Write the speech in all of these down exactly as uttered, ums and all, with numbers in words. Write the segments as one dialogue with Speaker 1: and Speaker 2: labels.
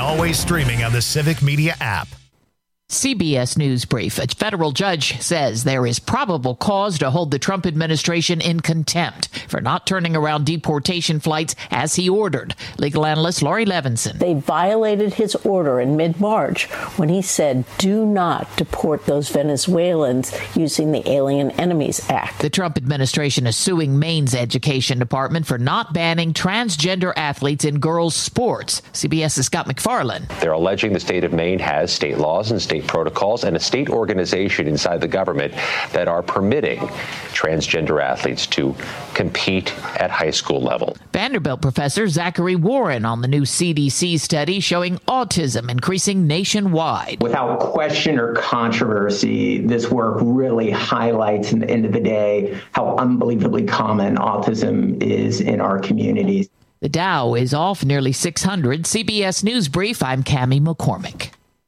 Speaker 1: always streaming on the Civic Media app.
Speaker 2: C B S News Brief. A federal judge says there is probable cause to hold the Trump administration in contempt for not turning around deportation flights as he ordered. Legal analyst Laurie Levinson.
Speaker 3: They violated his order in mid-March when he said, do not deport those Venezuelans using the Alien Enemies Act.
Speaker 2: The Trump administration is suing Maine's education department for not banning transgender athletes in girls' sports. CBS's Scott McFarland.
Speaker 4: They're alleging the state of Maine has state laws and state protocols and a state organization inside the government that are permitting transgender athletes to compete at high school level.
Speaker 2: Vanderbilt professor Zachary Warren on the new C D C study showing autism increasing nationwide.
Speaker 5: Without question or controversy, this work really highlights, in the end of the day, how unbelievably common autism is in our communities.
Speaker 2: The Dow is off nearly six hundred. C B S News Brief, I'm Cammie McCormick.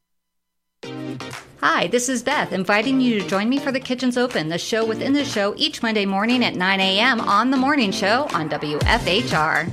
Speaker 6: Hi, this is Beth, inviting you to join me for The Kitchen's Open, the show within the show each Monday morning at nine a.m. on The Morning Show on W F H R.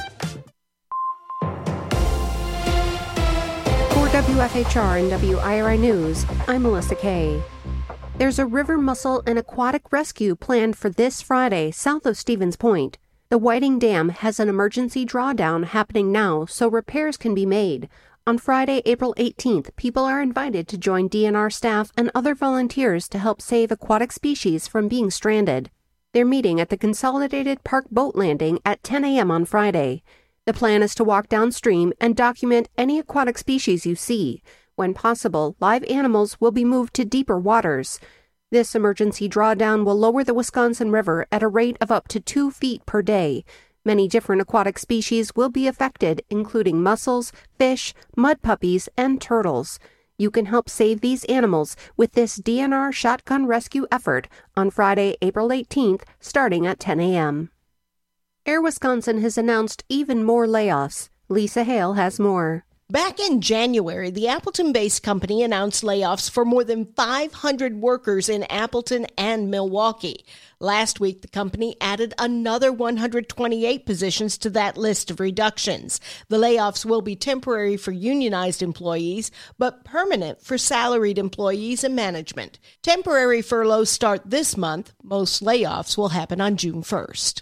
Speaker 7: For W F H R and W I R I News, I'm Melissa Kay. There's a river mussel and aquatic rescue planned for this Friday south of Stevens Point. The Whiting Dam has an emergency drawdown happening now, so repairs can be made. On Friday, April eighteenth, people are invited to join D N R staff and other volunteers to help save aquatic species from being stranded. They're meeting at the Consolidated Park Boat Landing at ten a.m. on Friday. The plan is to walk downstream and document any aquatic species you see. When possible, live animals will be moved to deeper waters. This emergency drawdown will lower the Wisconsin River at a rate of up to two feet per day. Many different aquatic species will be affected, including mussels, fish, mud puppies, and turtles. You can help save these animals with this D N R shotgun rescue effort on Friday, April eighteenth, starting at ten a.m. Air Wisconsin has announced even more layoffs. Lisa Hale has more.
Speaker 8: Back in January, the Appleton-based company announced layoffs for more than five hundred workers in Appleton and Milwaukee. Last week, the company added another one hundred twenty-eight positions to that list of reductions. The layoffs will be temporary for unionized employees, but permanent for salaried employees and management. Temporary furloughs start this month. Most layoffs will happen on June first.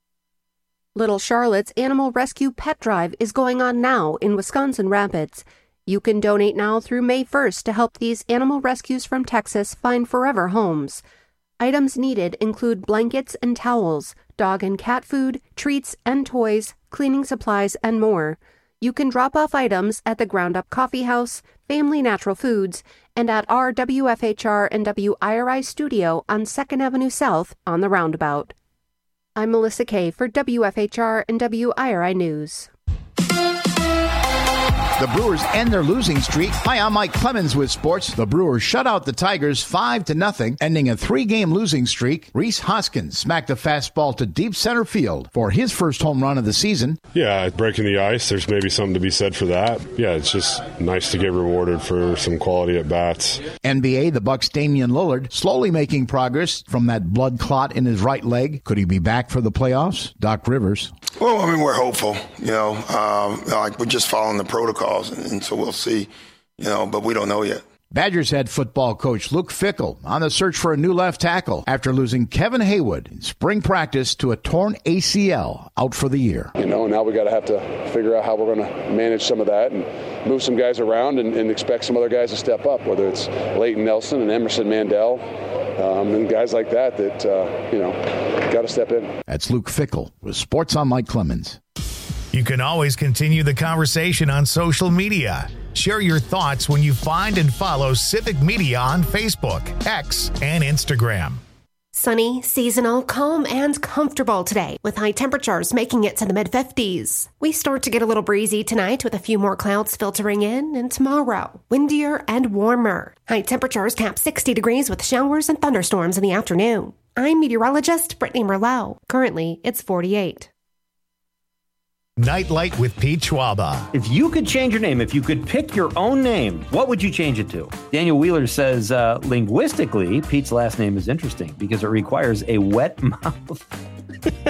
Speaker 7: Little Charlotte's Animal Rescue Pet Drive is going on now in Wisconsin Rapids. You can donate now through May first to help these animal rescues from Texas find forever homes. Items needed include blankets and towels, dog and cat food, treats and toys, cleaning supplies, and more. You can drop off items at the Ground Up Coffee House, Family Natural Foods, and at our W F H R and W I R I studio on second Avenue South on the Roundabout. I'm Melissa Kay for W F H R and W I R I News.
Speaker 9: The Brewers end their losing streak. Hi, I'm Mike Clemens with sports. The Brewers shut out the Tigers five to nothing, ending a three-game losing streak. Rhys Hoskins smacked a fastball to deep center field for his first home run of the season.
Speaker 10: Yeah, breaking the ice, there's maybe something to be said for that. Yeah, it's just nice to get rewarded for some quality at bats.
Speaker 9: N B A, the Bucks' Damian Lillard slowly making progress from that blood clot in his right leg. Could he be back for the playoffs? Doc Rivers.
Speaker 11: Well, I mean, we're hopeful, you know, um, like we're just following the protocols, and, and so we'll see, you know, but we don't know yet.
Speaker 9: Badgers head football coach Luke Fickell on the search for a new left tackle after losing Kevin Haywood in spring practice to a torn A C L, out for the year.
Speaker 12: You know, now we got to have to figure out how we're going to manage some of that and move some guys around and, and expect some other guys to step up, whether it's Leighton Nelson and Emerson Mandel. Um, and guys like that that, uh, you know, got to step in.
Speaker 9: That's Luke Fickell with Sports on Mike Clemens.
Speaker 1: You can always continue the conversation on social media. Share your thoughts when you find and follow Civic Media on Facebook, X, and Instagram.
Speaker 7: Sunny, seasonal, calm, and comfortable today, with high temperatures making it to the mid-fifties. We start to get a little breezy tonight with a few more clouds filtering in, and tomorrow, windier and warmer. High temperatures cap sixty degrees with showers and thunderstorms in the afternoon. I'm meteorologist Brittany Merlot. Currently, it's forty-eight.
Speaker 1: Nightlight with Pete Schwaba.
Speaker 13: If you could change your name, if you could pick your own name, what would you change it to? Daniel Wheeler says, uh, linguistically, Pete's last name is interesting because it requires a wet mouth.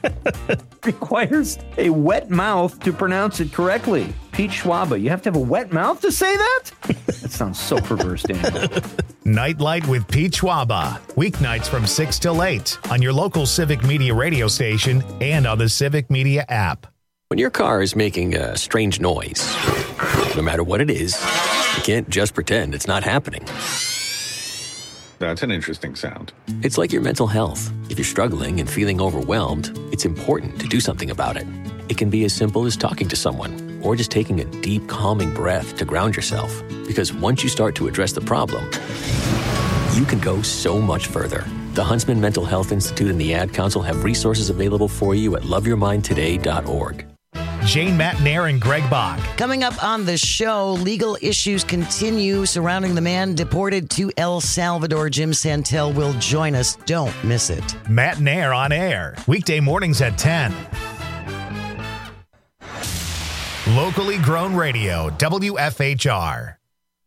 Speaker 13: Requires a wet mouth to pronounce it correctly. Pete Schwaba, you have to have a wet mouth to say that? That sounds so perverse, Daniel.
Speaker 1: Nightlight with Pete Schwaba. Weeknights from six till eight on your local Civic Media radio station and on the Civic Media app.
Speaker 14: When your car is making a strange noise, no matter what it is, you can't just pretend it's not happening.
Speaker 15: That's an interesting sound.
Speaker 14: It's like your mental health. If you're struggling and feeling overwhelmed, it's important to do something about it. It can be as simple as talking to someone or just taking a deep, calming breath to ground yourself. Because once you start to address the problem, you can go so much further. The Huntsman Mental Health Institute and the Ad Council have resources available for you at love your mind today dot org.
Speaker 1: Jane Matnair and Greg Bach.
Speaker 16: Coming up on the show, legal issues continue surrounding the man deported to El Salvador. Jim Santel will join us. Don't miss it.
Speaker 1: Matnair on air, weekday mornings at ten. Locally grown radio, W F H R.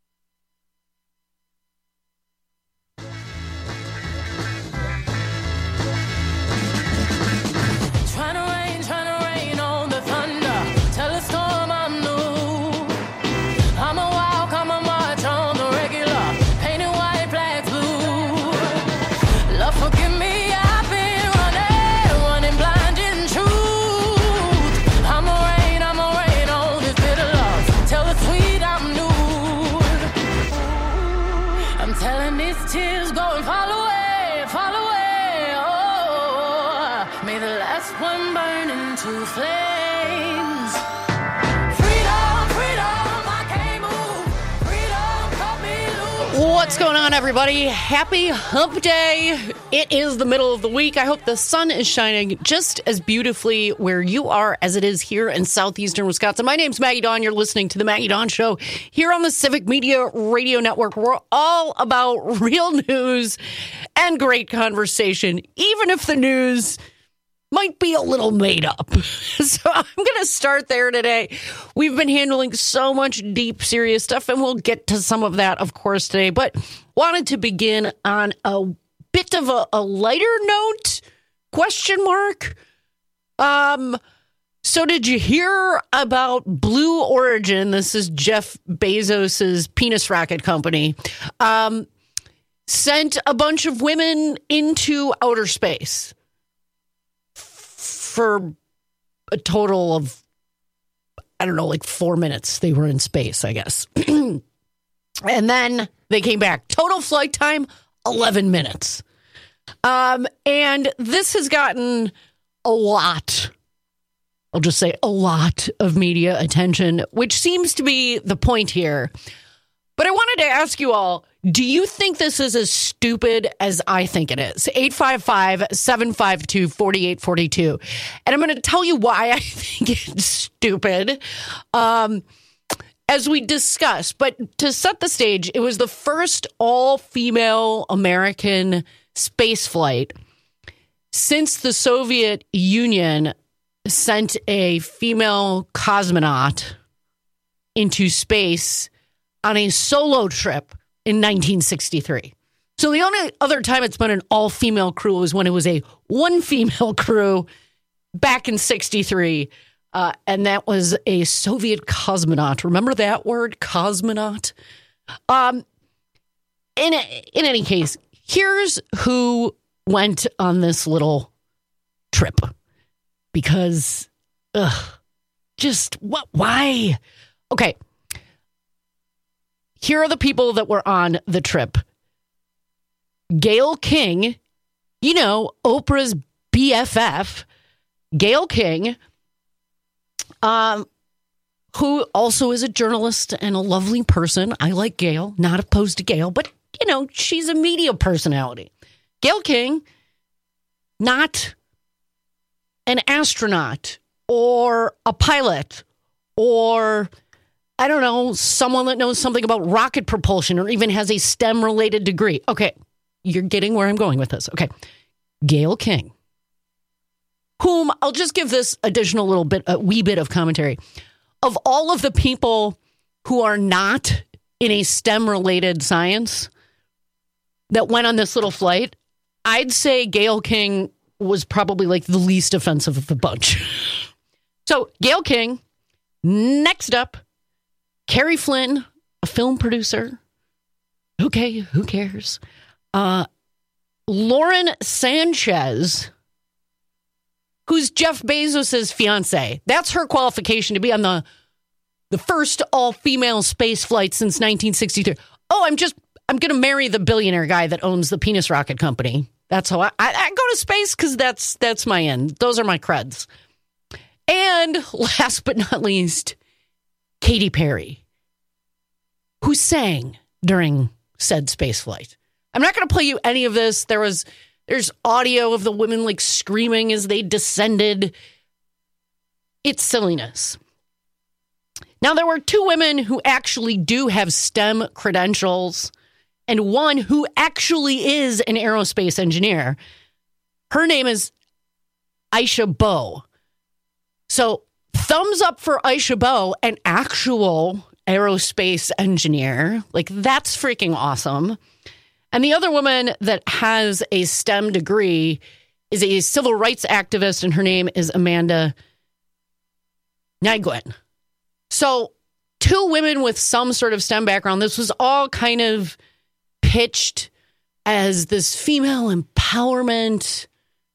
Speaker 17: What's going on, everybody? Happy Hump Day. It is the middle of the week. I hope the sun is shining just as beautifully where you are as it is here in southeastern Wisconsin. My name's Maggie Dawn. You're listening to The Maggie Dawn Show here on the Civic Media Radio Network. We're all about real news and great conversation, even if the news might be a little made up. So I'm going to start there today. We've been handling so much deep, serious stuff, and we'll get to some of that, of course, today. But wanted to begin on a bit of a, a lighter note, question mark. Um, so did you hear about Blue Origin? This is Jeff Bezos's penis rocket company. Um, sent a bunch of women into outer space for a total of, I don't know, like four minutes. They were in space, I guess. And then they came back. Total flight time, eleven minutes. Um, and this has gotten a lot, I'll just say a lot of media attention, which seems to be the point here. But I wanted to ask you all, do you think this is as stupid as I think it is? eight five five, seven five two, four eight four two. And I'm going to tell you why I think it's stupid, um, as we discuss. But to set the stage, it was the first all-female American space flight since the Soviet Union sent a female cosmonaut into space on a solo trip in nineteen sixty-three. So the only other time it's been an all-female crew was when it was a one-female crew back in sixty-three, uh, and that was a Soviet cosmonaut. Remember that word, cosmonaut? Um, in, in any case, here's who went on this little trip. Because, ugh, just, what? Why? Okay. Here are the people that were on the trip. Gayle King, you know, Oprah's B F F. Gayle King, um, who also is a journalist and a lovely person. I like Gayle, not opposed to Gayle, but, you know, she's a media personality. Gayle King, not an astronaut or a pilot or, I don't know, someone that knows something about rocket propulsion or even has a STEM-related degree. Okay, you're getting where I'm going with this. Okay, Gayle King, whom I'll just give this additional little bit, a wee bit of commentary. Of all of the people who are not in a STEM-related science that went on this little flight, I'd say Gayle King was probably like the least offensive of the bunch. So Gayle King, next up, Carrie Flynn, a film producer. Okay, who cares? Uh, Lauren Sanchez, who's Jeff Bezos' fiance. That's her qualification to be on the the first all-female space flight since nineteen sixty-two. Oh, I'm just, I'm going to marry the billionaire guy that owns the penis rocket company. That's how I, I, I go to space because that's, that's my end. Those are my creds. And last but not least, Katy Perry, who sang during said space flight. I'm not going to play you any of this. There was, there's audio of the women like screaming as they descended. It's silliness. Now, there were two women who actually do have STEM credentials and one who actually is an aerospace engineer. Her name is Aisha Bowe. So thumbs up for Aisha Bowe, an actual aerospace engineer. Like, that's freaking awesome. And the other woman that has a STEM degree is a civil rights activist, and her name is Amanda Nguyen. So two women with some sort of STEM background. This was all kind of pitched as this female empowerment.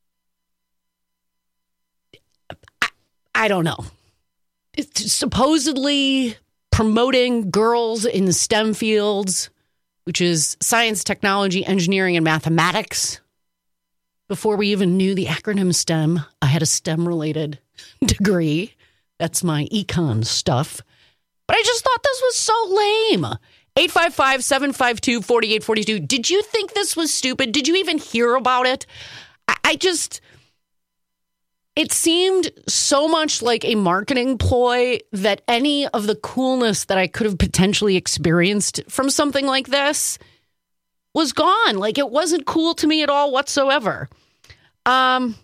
Speaker 17: I, I don't know. It's supposedly promoting girls in the STEM fields, which is science, technology, engineering, and mathematics. Before we even knew the acronym STEM, I had a STEM-related degree. That's my econ stuff. But I just thought this was so lame. eight five five, seven five two, four eight four two. Did you think this was stupid? Did you even hear about it? I, I just... It seemed so much like a marketing ploy that any of the coolness that I could have potentially experienced from something like this was gone. Like, it wasn't cool to me at all whatsoever. Um,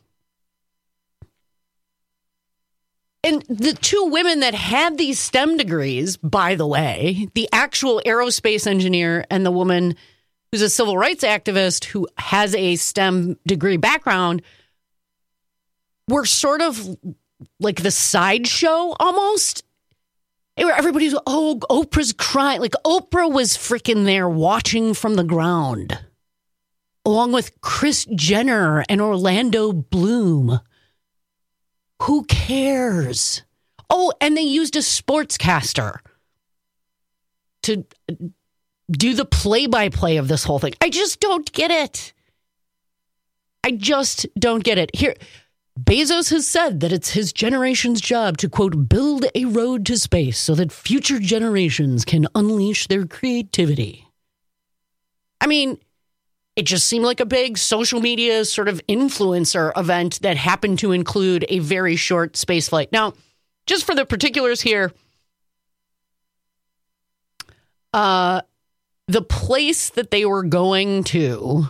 Speaker 17: and the two women that had these STEM degrees, by the way, the actual aerospace engineer and the woman who's a civil rights activist who has a STEM degree background, were sort of like the sideshow almost. Everybody's, oh, Oprah's crying. Like, Oprah was freaking there watching from the ground, along with Kris Jenner and Orlando Bloom. Who cares? Oh, and they used a sportscaster to do the play-by-play of this whole thing. I just don't get it. I just don't get it. Here, Bezos has said that it's his generation's job to, quote, build a road to space so that future generations can unleash their creativity. I mean, it just seemed like a big social media sort of influencer event that happened to include a very short space flight. Now, just for the particulars here, uh, the place that they were going to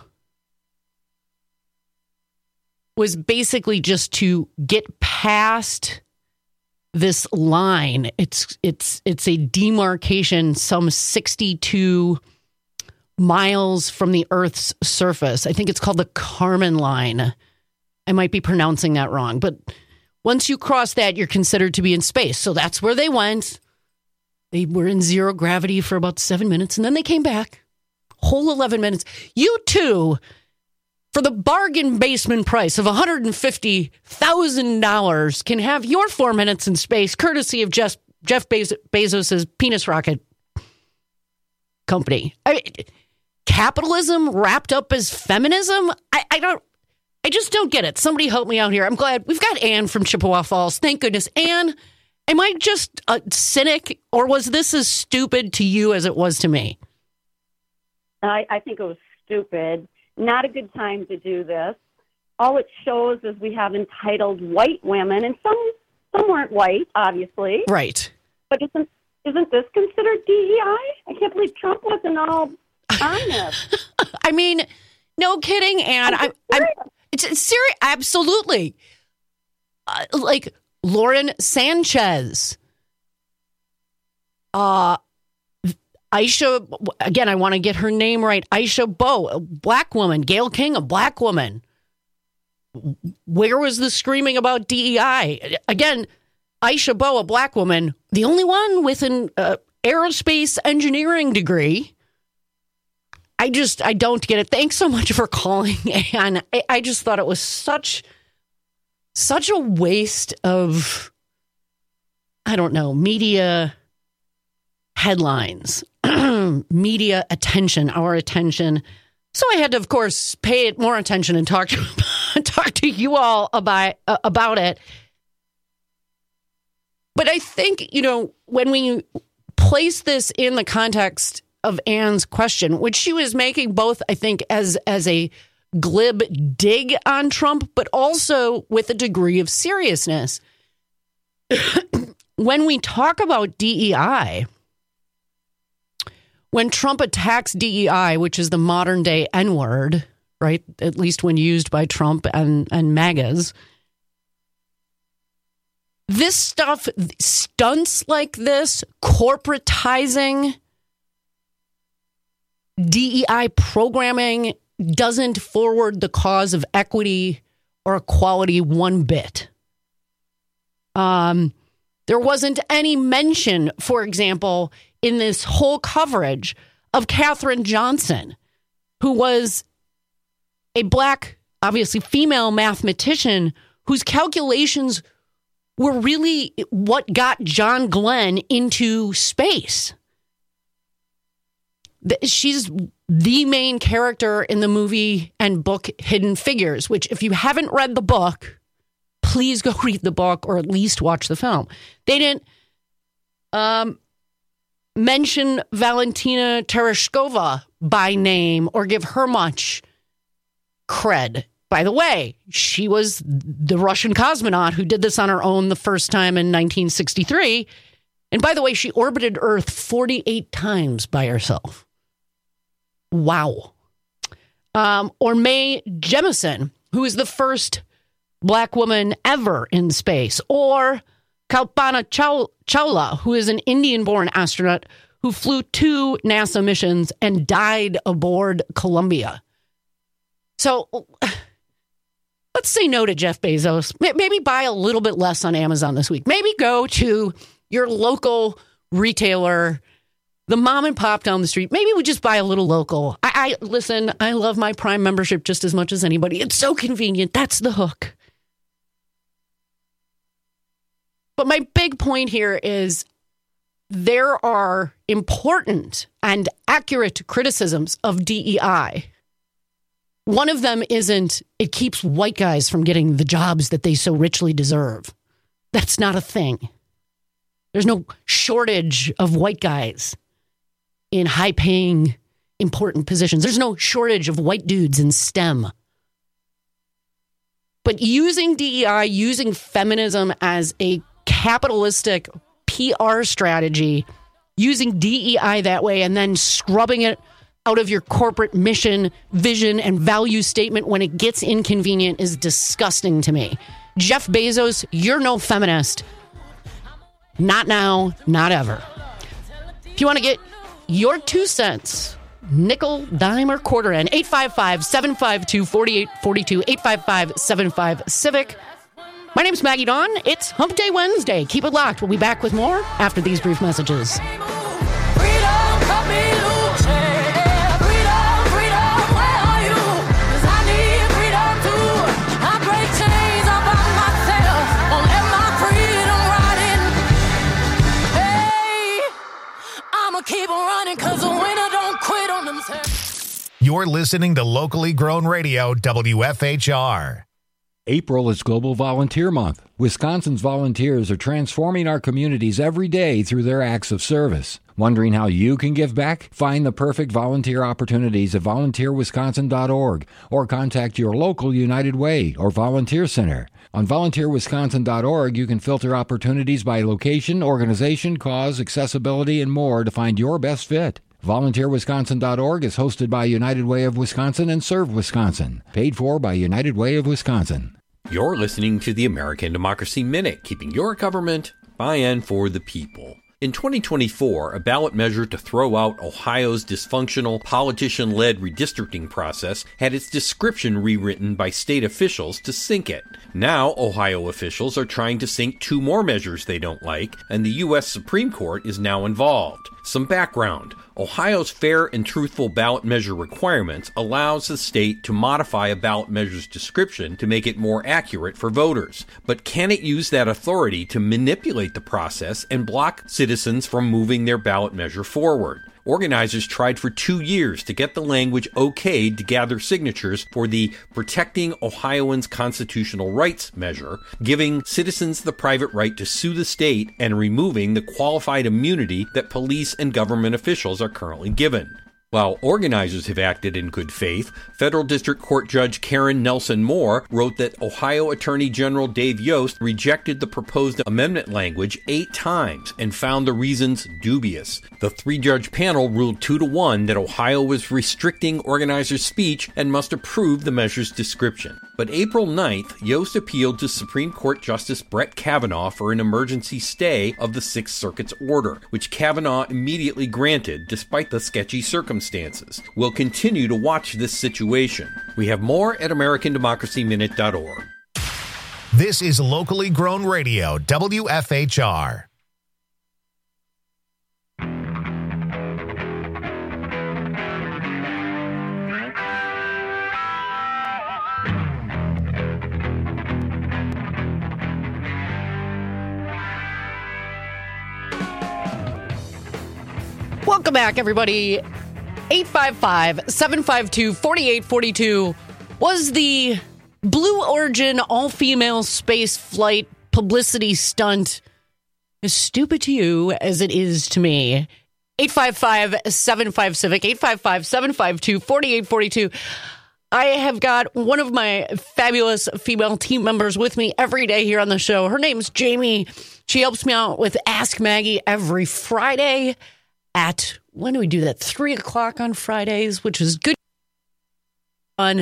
Speaker 17: was basically just to get past this line. It's it's it's a demarcation some sixty-two miles from the Earth's surface. I think it's called the Kármán line. I might be pronouncing that wrong, but once you cross that, you're considered to be in space. So that's where they went. They were in zero gravity for about seven minutes, and then they came back. Whole eleven minutes. You too, for the bargain basement price of one hundred fifty thousand dollars, can have your four minutes in space, courtesy of Jeff, Jeff Bez- Bezos' penis rocket company. I mean, capitalism wrapped up as feminism? I, I don't, I just don't get it. Somebody help me out here. I'm glad we've got Ann from Chippewa Falls. Thank goodness. Ann, am I just a cynic, or was this as stupid to you as it was to me?
Speaker 18: I, I think it was stupid. Not a good time to do this. All it shows is we have entitled white women, and some some weren't white, obviously.
Speaker 17: Right.
Speaker 18: But isn't isn't this considered D E I? I can't believe Trump wasn't all on this.
Speaker 17: I mean, no kidding, Ann. I'm, I'm, it's, it's serious. Absolutely. Uh, like Lauren Sanchez. Uh, Aisha, again, I want to get her name right. Aisha Bowe, a black woman. Gayle King, a black woman. where was the screaming about D E I? Again, Aisha Bowe, a black woman, the only one with an uh, aerospace engineering degree. I just, I don't get it. Thanks so much for calling. And I, I just thought it was such, such a waste of, I don't know, media headlines, media attention, our attention. So I had to, of course, pay it more attention and talk to talk to you all about uh, about it. But I think, you know, when we place this in the context of Anne's question, which she was making both, I think, as as a glib dig on Trump, but also with a degree of seriousness. When we talk about D E I, when Trump attacks D E I, which is the modern day N-word, right, at least when used by Trump and, and MAGAs, this stuff, stunts like this, corporatizing D E I programming doesn't forward the cause of equity or equality one bit. Um, there wasn't any mention, for example, in this whole coverage of Katherine Johnson, who was a black, obviously female mathematician whose calculations were really what got John Glenn into space. She's the main character in the movie and book Hidden Figures, which if you haven't read the book, please go read the book or at least watch the film. They didn't um, mention Valentina Tereshkova by name or give her much cred. By the way, she was the Russian cosmonaut who did this on her own the first time in nineteen sixty-three. And by the way, she orbited Earth forty-eight times by herself. Wow. Um, or Mae Jemison, who is the first black woman ever in space. Or Kalpana Chaw- Chawla, who is an Indian-born astronaut who flew two NASA missions and died aboard Columbia. So let's say no to Jeff Bezos. Maybe buy a little bit less on Amazon this week. Maybe go to your local retailer, the mom and pop down the street. Maybe we just buy a little local. I, I listen, I love my Prime membership just as much as anybody. It's so convenient. That's the hook. But my big point here is there are important and accurate criticisms of D E I. One of them isn't, it keeps white guys from getting the jobs that they so richly deserve. That's not a thing. There's no shortage of white guys in high-paying, important positions. There's no shortage of white dudes in STEM. But using D E I, using feminism as a capitalistic P R strategy, using D E I that way and then scrubbing it out of your corporate mission, vision, and value statement when it gets inconvenient is disgusting to me. Jeff Bezos, you're no feminist. Not now, not ever. If you want to get your two cents, nickel, dime, or quarter in, eight five five, seven five two, four eight four two, eight five five, seven five, CIVIC. My name's Maggie Dawn. It's Hump Day Wednesday. Keep it locked. We'll be back with more after these brief messages.
Speaker 19: Keep running, cause the winner don't quit on themselves.
Speaker 1: You're listening to Locally Grown Radio, W F H R.
Speaker 20: April is Global Volunteer Month. Wisconsin's volunteers are transforming our communities every day through their acts of service. Wondering how you can give back? Find the perfect volunteer opportunities at volunteer wisconsin dot org or contact your local United Way or Volunteer Center. On volunteer wisconsin dot org, you can filter opportunities by location, organization, cause, accessibility, and more to find your best fit. volunteer wisconsin dot org is hosted by United Way of Wisconsin and Serve Wisconsin. Paid for by United Way of Wisconsin.
Speaker 21: You're listening to the American Democracy Minute, keeping your government by and for the people. In twenty twenty-four, a ballot measure to throw out Ohio's dysfunctional, politician-led redistricting process had its description rewritten by state officials to sink it. Now, Ohio officials are trying to sink two more measures they don't like, and the U S Supreme Court is now involved. Some background. Ohio's fair and truthful ballot measure requirements allows the state to modify a ballot measure's description to make it more accurate for voters. But can it use that authority to manipulate the process and block citizens from moving their ballot measure forward? Organizers tried for two years to get the language okayed to gather signatures for the Protecting Ohioans' Constitutional Rights measure, giving citizens the private right to sue the state and removing the qualified immunity that police and government officials are currently given. While organizers have acted in good faith, Federal District Court Judge Karen Nelson Moore wrote that Ohio Attorney General Dave Yost rejected the proposed amendment language eight times and found the reasons dubious. The three-judge panel ruled two to one that Ohio was restricting organizers' speech and must approve the measure's description. But April ninth, Yost appealed to Supreme Court Justice Brett Kavanaugh for an emergency stay of the Sixth Circuit's order, which Kavanaugh immediately granted despite the sketchy circumstances. We'll continue to watch this situation. We have more at American Democracy Minute dot org.
Speaker 1: This is locally grown radio, W F H R.
Speaker 17: Welcome back, everybody. eight five five, seven five two, four eight four two was the Blue Origin all-female space flight publicity stunt as stupid to you as it is to me. eight five five, seven five, civic, eight five five, seven five two, four eight four two. I have got one of my fabulous female team members with me every day here on the show. Her name's Jamie. She helps me out with Ask Maggie every Friday at, when do we do that? Three o'clock on Fridays, which is good fun.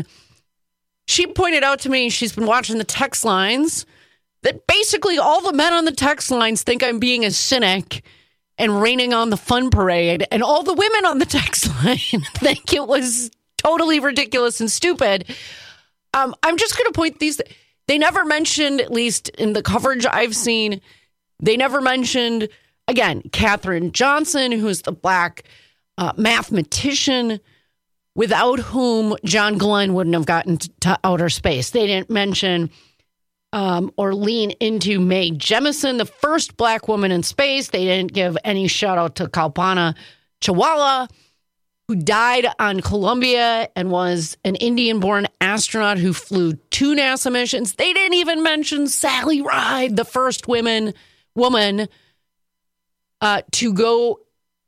Speaker 17: She pointed out to me, she's been watching the text lines, that basically all the men on the text lines think I'm being a cynic and raining on the fun parade, and all the women on the text line think it was totally ridiculous and stupid. Um, I'm just going to point these. They never mentioned, at least in the coverage I've seen, they never mentioned, again, Katherine Johnson, who's the black uh, mathematician without whom John Glenn wouldn't have gotten to outer space. They didn't mention um, or lean into Mae Jemison, the first black woman in space. They didn't give any shout out to Kalpana Chawla, who died on Columbia and was an Indian-born astronaut who flew two NASA missions. They didn't even mention Sally Ride, the first women woman uh, to go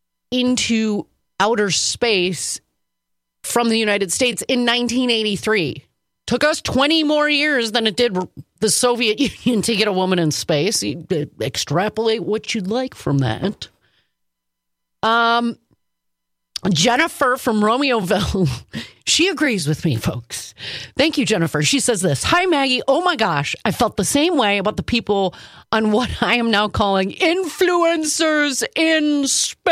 Speaker 17: into outer space from the United States in nineteen eighty-three. Took us twenty more years than it did the Soviet Union to get a woman in space. You extrapolate what you'd like from that. Um, Jennifer from Romeoville, she agrees with me, folks. Thank you, Jennifer. She says this. Hi, Maggie. Oh, my gosh. I felt the same way about the people on what I am now calling influencers in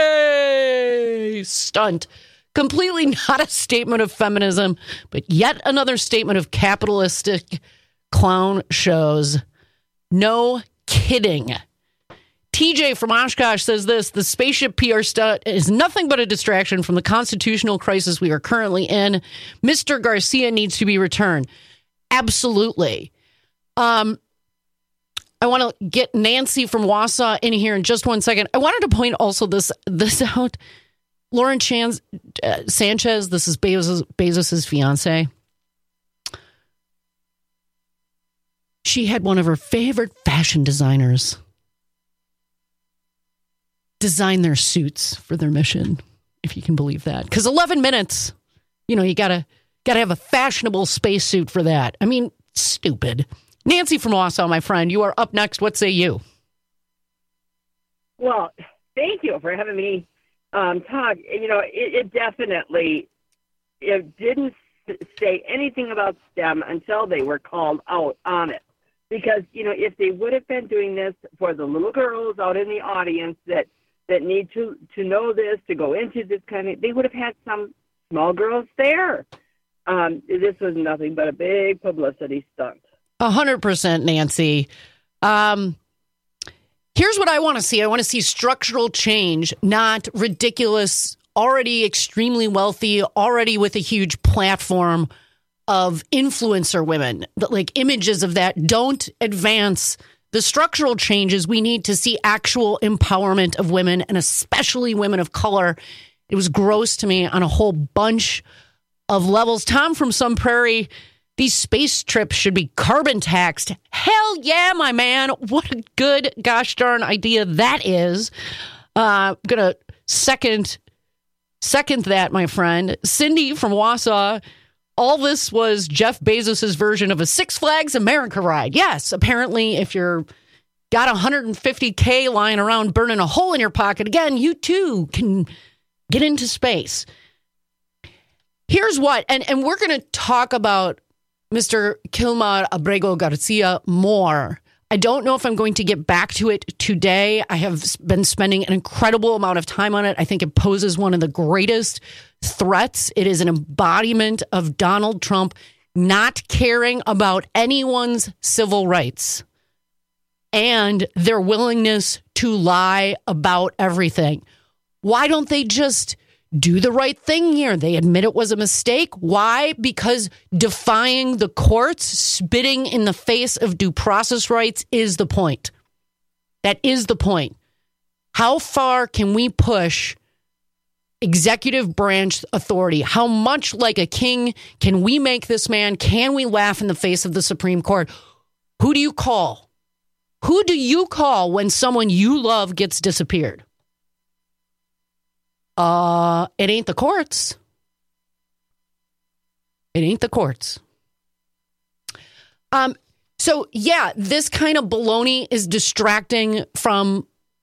Speaker 17: space. Stunt. Completely not a statement of feminism, but yet another statement of capitalistic clown shows. No kidding. T J from Oshkosh says this, the spaceship P R stunt is nothing but a distraction from the constitutional crisis we are currently in. Mister Garcia needs to be returned. Absolutely. Um, I want to get Nancy from Wausau in here in just one second. I wanted to point also this this out. Lauren Chans, uh, Sanchez, this is Bezos, Bezos' fiance. She had one of her favorite fashion designers design their suits for their mission, if you can believe that. Because eleven minutes, you know, you gotta gotta have a fashionable spacesuit for that. I mean, stupid. Nancy from Wausau, my friend, you are up next. What say you?
Speaker 22: Well, thank you for having me um, talk. You know, it, it definitely it didn't say anything about STEM until they were called out on it. Because, you know, if they would have been doing this for the little girls out in the audience that that need to, to know this, to go into this kind of, they would have had some small girls there. Um, this was nothing but a big publicity stunt.
Speaker 17: A hundred percent, Nancy. Um, here's what I want to see. I want to see structural change, not ridiculous, already extremely wealthy, already with a huge platform of influencer women. Like images of that don't advance the structural changes we need to see actual empowerment of women, and especially women of color. It was gross to me on a whole bunch of levels. Tom from Sun Prairie, these space trips should be carbon taxed. Hell yeah, my man. What a good gosh darn idea that is. Uh, I'm going to second, second that, my friend. Cindy from Wausau, all this was Jeff Bezos' version of a Six Flags America ride. Yes, apparently if you're got one hundred fifty K lying around burning a hole in your pocket, again, you too can get into space. Here's what, and, and we're going to talk about Mister Kilmar Abrego Garcia more. I don't know if I'm going to get back to it today. I have been spending an incredible amount of time on it. I think it poses one of the greatest threats. It is an embodiment of Donald Trump not caring about anyone's civil rights and their willingness to lie about everything. Why don't they just do the right thing here? They admit it was a mistake. Why? Because defying the courts, spitting in the face of due process rights is the point. That is the point. How far can we push executive branch authority? How much like a king can we make this man? Can we laugh in the face of the Supreme Court? Who do you call? Who do you call when someone you love gets disappeared? Uh, it ain't the courts. It ain't the courts. Um, so yeah, this kind of baloney is distracting from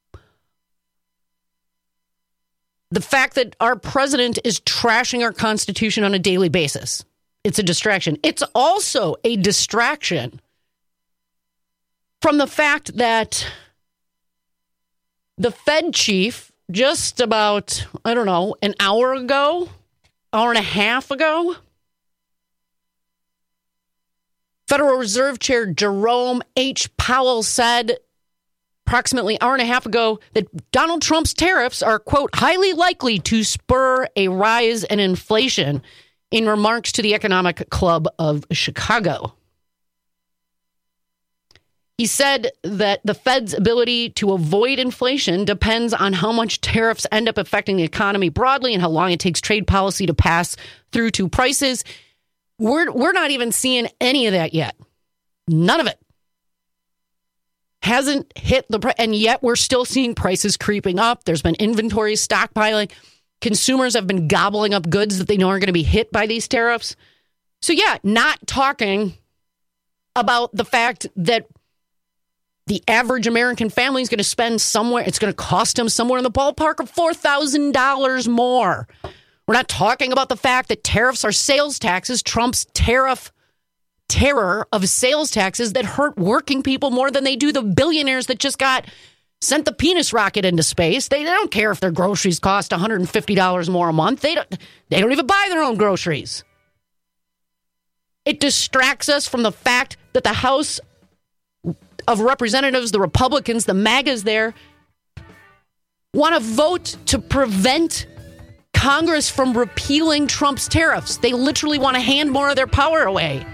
Speaker 17: the fact that our president is trashing our Constitution on a daily basis. It's a distraction. It's also a distraction from the fact that the Fed chief just about, I don't know, an hour ago, hour and a half ago, Federal Reserve Chair Jerome H. Powell said approximately an hour and a half ago that Donald Trump's tariffs are, quote, highly likely to spur a rise in inflation, in remarks to the Economic Club of Chicago. He said that the Fed's ability to avoid inflation depends on how much tariffs end up affecting the economy broadly and how long it takes trade policy to pass through to prices. We're, we're not even seeing any of that yet. None of it. Hasn't hit the price, and yet we're still seeing prices creeping up. There's been inventory stockpiling. Consumers have been gobbling up goods that they know are going to be hit by these tariffs. So yeah, not talking about the fact that the average American family is going to spend somewhere, it's going to cost them somewhere in the ballpark of four thousand dollars more. We're not talking about the fact that tariffs are sales taxes, Trump's tariff terror of sales taxes that hurt working people more than they do the billionaires that just got sent the penis rocket into space. They, they don't care if their groceries cost one hundred fifty dollars more a month. They don't, they don't even buy their own groceries. It distracts us from the fact that the House of Representatives, the Republicans, the MAGAs there, want to vote to prevent Congress from repealing Trump's tariffs. They literally want to hand more of their power away.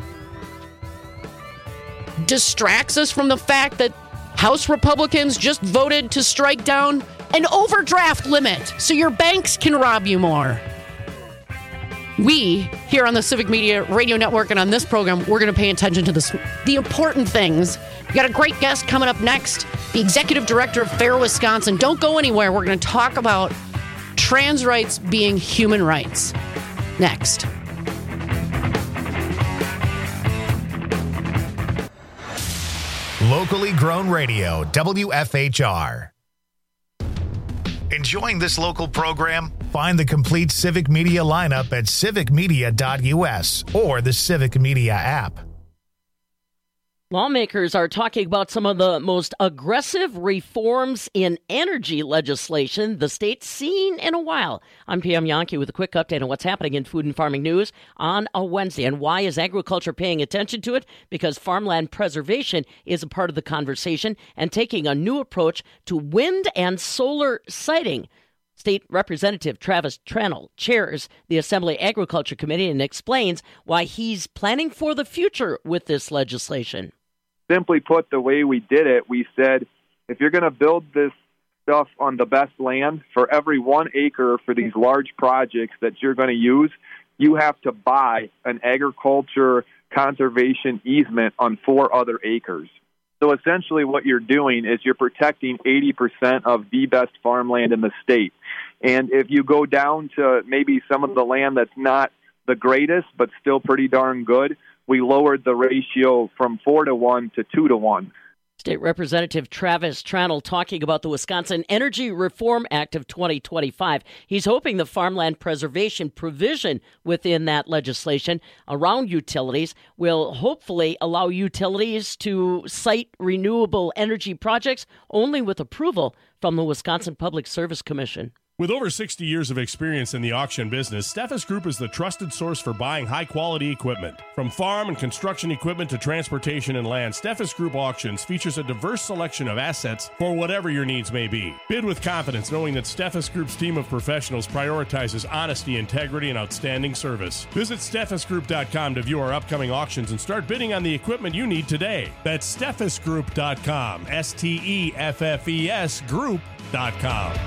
Speaker 17: Distracts us from the fact that House Republicans just voted to strike down an overdraft limit so your banks can rob you more. We, here on the Civic Media Radio Network and on this program, we're going to pay attention to this, the important things. We got a great guest coming up next, the executive director of FAIR Wisconsin. Don't go anywhere. We're going to talk about trans rights being human rights. Next.
Speaker 1: Locally grown radio, W F H R. Enjoying this local program? Find the complete Civic Media lineup at civic media dot U S or the Civic Media app.
Speaker 3: Lawmakers are talking about some of the most aggressive reforms in energy legislation the state's seen in a while. I'm Pam Yankee with a quick update on what's happening in food and farming news on a Wednesday. And why is agriculture paying attention to it? Because farmland preservation is a part of the conversation and taking a new approach to wind and solar siting. State Representative Travis Tranel chairs the Assembly Agriculture Committee and explains why he's planning for the future with this legislation.
Speaker 4: Simply put, the way we did it, we said, if you're going to build this stuff on the best land, for every one acre for these large projects that you're going to use, you have to buy an agriculture conservation easement on four other acres. So essentially what you're doing is you're protecting eighty percent of the best farmland in the state. And if you go down to maybe some of the land that's not the greatest, but still pretty darn good, we lowered the ratio from four to one to two to one.
Speaker 3: State Representative Travis Tranel talking about the Wisconsin Energy Reform Act of twenty twenty-five. He's hoping the farmland preservation provision within that legislation around utilities will hopefully allow utilities to site renewable energy projects only with approval from the Wisconsin Public Service Commission.
Speaker 23: With over sixty years of experience in the auction business, Steffes Group is the trusted source for buying high-quality equipment. From farm and construction equipment to transportation and land, Steffes Group Auctions features a diverse selection of assets for whatever your needs may be. Bid with confidence, knowing that Steffes Group's team of professionals prioritizes honesty, integrity, and outstanding service. Visit Steffes Group dot com to view our upcoming auctions and start bidding on the equipment you need today. That's Steffes Group dot com, S T E F F E S Group dot com.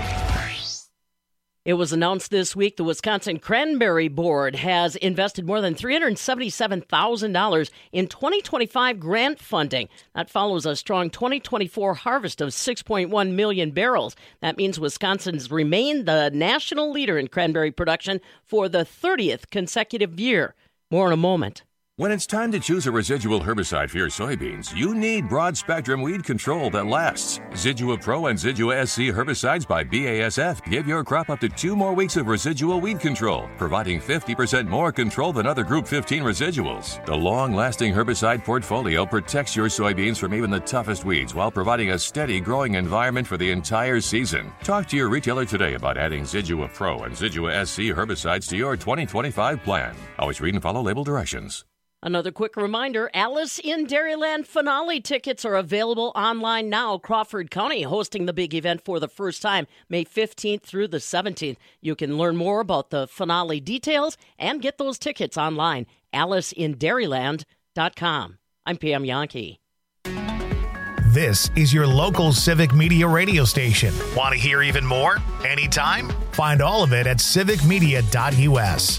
Speaker 3: It was announced this week the Wisconsin Cranberry Board has invested more than three hundred seventy-seven thousand dollars in twenty twenty-five grant funding. That follows a strong twenty twenty-four harvest of six point one million barrels. That means Wisconsin's remained the national leader in cranberry production for the thirtieth consecutive year. More in a moment.
Speaker 24: When it's time to choose a residual herbicide for your soybeans, you need broad-spectrum weed control that lasts. Zidua Pro and Zidua S C herbicides by B A S F give your crop up to two more weeks of residual weed control, providing fifty percent more control than other Group fifteen residuals. The long-lasting herbicide portfolio protects your soybeans from even the toughest weeds while providing a steady growing environment for the entire season. Talk to your retailer today about adding Zidua Pro and Zidua S C herbicides to your twenty twenty-five plan. Always read and follow label directions.
Speaker 3: Another quick reminder, Alice in Dairyland finale tickets are available online now. Crawford County hosting the big event for the first time, May fifteenth through the seventeenth. You can learn more about the finale details and get those tickets online, alice in dairyland dot com. I'm Pam Yankee.
Speaker 1: This is your local Civic Media radio station. Want to hear even more? Anytime? Find all of it at civic media dot U S.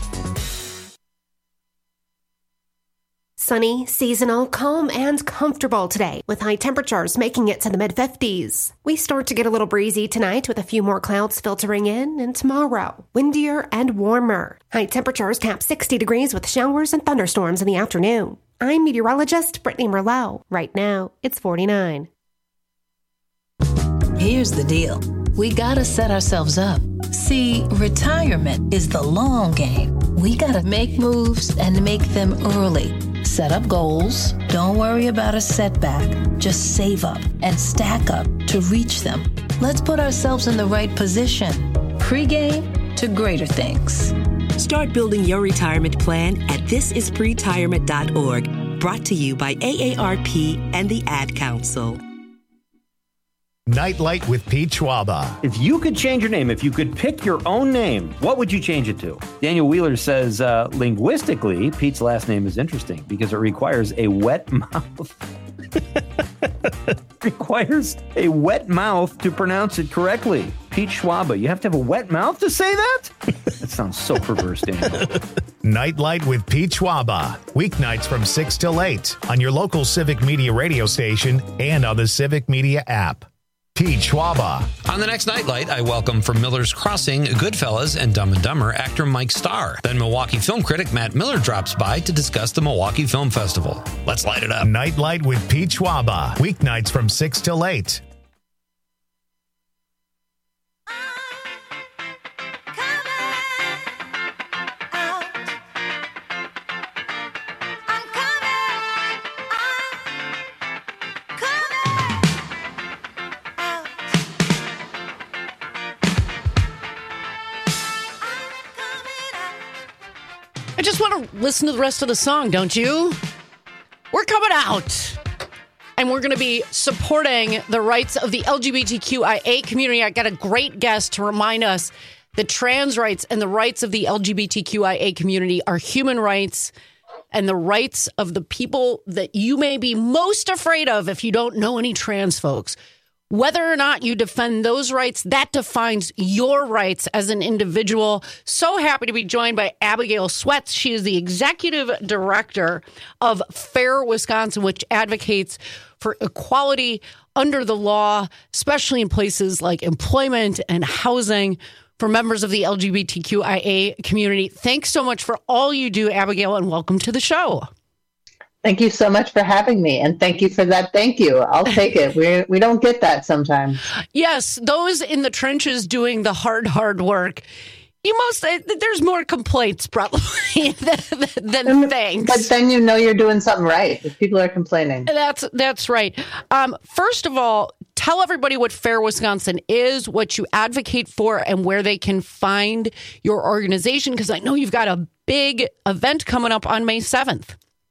Speaker 7: Sunny, seasonal, calm, and comfortable today, with high temperatures making it to the mid fifties. We start to get a little breezy tonight with a few more clouds filtering in, and tomorrow, windier and warmer. High temperatures cap sixty degrees with showers and thunderstorms in the afternoon. I'm meteorologist Brittany Merlot. Right now, it's forty-nine.
Speaker 25: Here's the deal. We gotta set ourselves up. See, retirement is the long game. We gotta make moves and make them early. Set up goals. Don't worry about a setback. Just save up and stack up to reach them. Let's put ourselves in the right position. Pre-game to greater things.
Speaker 26: Start building your retirement plan at this is pretirement dot org. Brought to you by A A R P and the Ad Council.
Speaker 1: Nightlight with Pete Schwaba.
Speaker 13: If you could change your name, if you could pick your own name, what would you change it to? Daniel Wheeler says, uh, linguistically, Pete's last name is interesting because it requires a wet mouth. requires a wet mouth to pronounce it correctly. Pete Schwaba, you have to have a wet mouth to say that? That sounds so perverse, Daniel.
Speaker 1: Nightlight with Pete Schwaba. Weeknights from six till eight on your local Civic Media radio station and on the Civic Media app. Pete Schwaba.
Speaker 27: On the next Nightlight, I welcome from Miller's Crossing, Goodfellas, and Dumb and Dumber actor Mike Starr. Then Milwaukee film critic Matt Miller drops by to discuss the Milwaukee Film Festival. Let's light it up.
Speaker 1: Nightlight with Pete Schwaba. Weeknights from six till eight.
Speaker 17: I just want to listen to the rest of the song, don't you? We're coming out. And we're going to be supporting the rights of the L G B T Q I A community. I got a great guest to remind us that trans rights and the rights of the L G B T Q I A community are human rights and the rights of the people that you may be most afraid of if you don't know any trans folks. Whether or not you defend those rights, that defines your rights as an individual. So happy to be joined by Abigail Sweats. She is the executive director of FAIR Wisconsin, which advocates for equality under the law, especially in places like employment and housing for members of the L G B T Q I A community. Thanks so much for all you do, Abigail, and welcome to the show.
Speaker 2: Thank you so much for having me, and thank you for that. Thank you. I'll take it. We we don't get that sometimes.
Speaker 17: Yes, those in the trenches doing the hard, hard work. You most there's more complaints probably than, than thanks.
Speaker 2: But then you know you're doing something right if people are complaining.
Speaker 17: That's that's right. Um, first of all, tell everybody what FAIR Wisconsin is, what you advocate for, and where they can find your organization, because I know you've got a big event coming up on May seventh.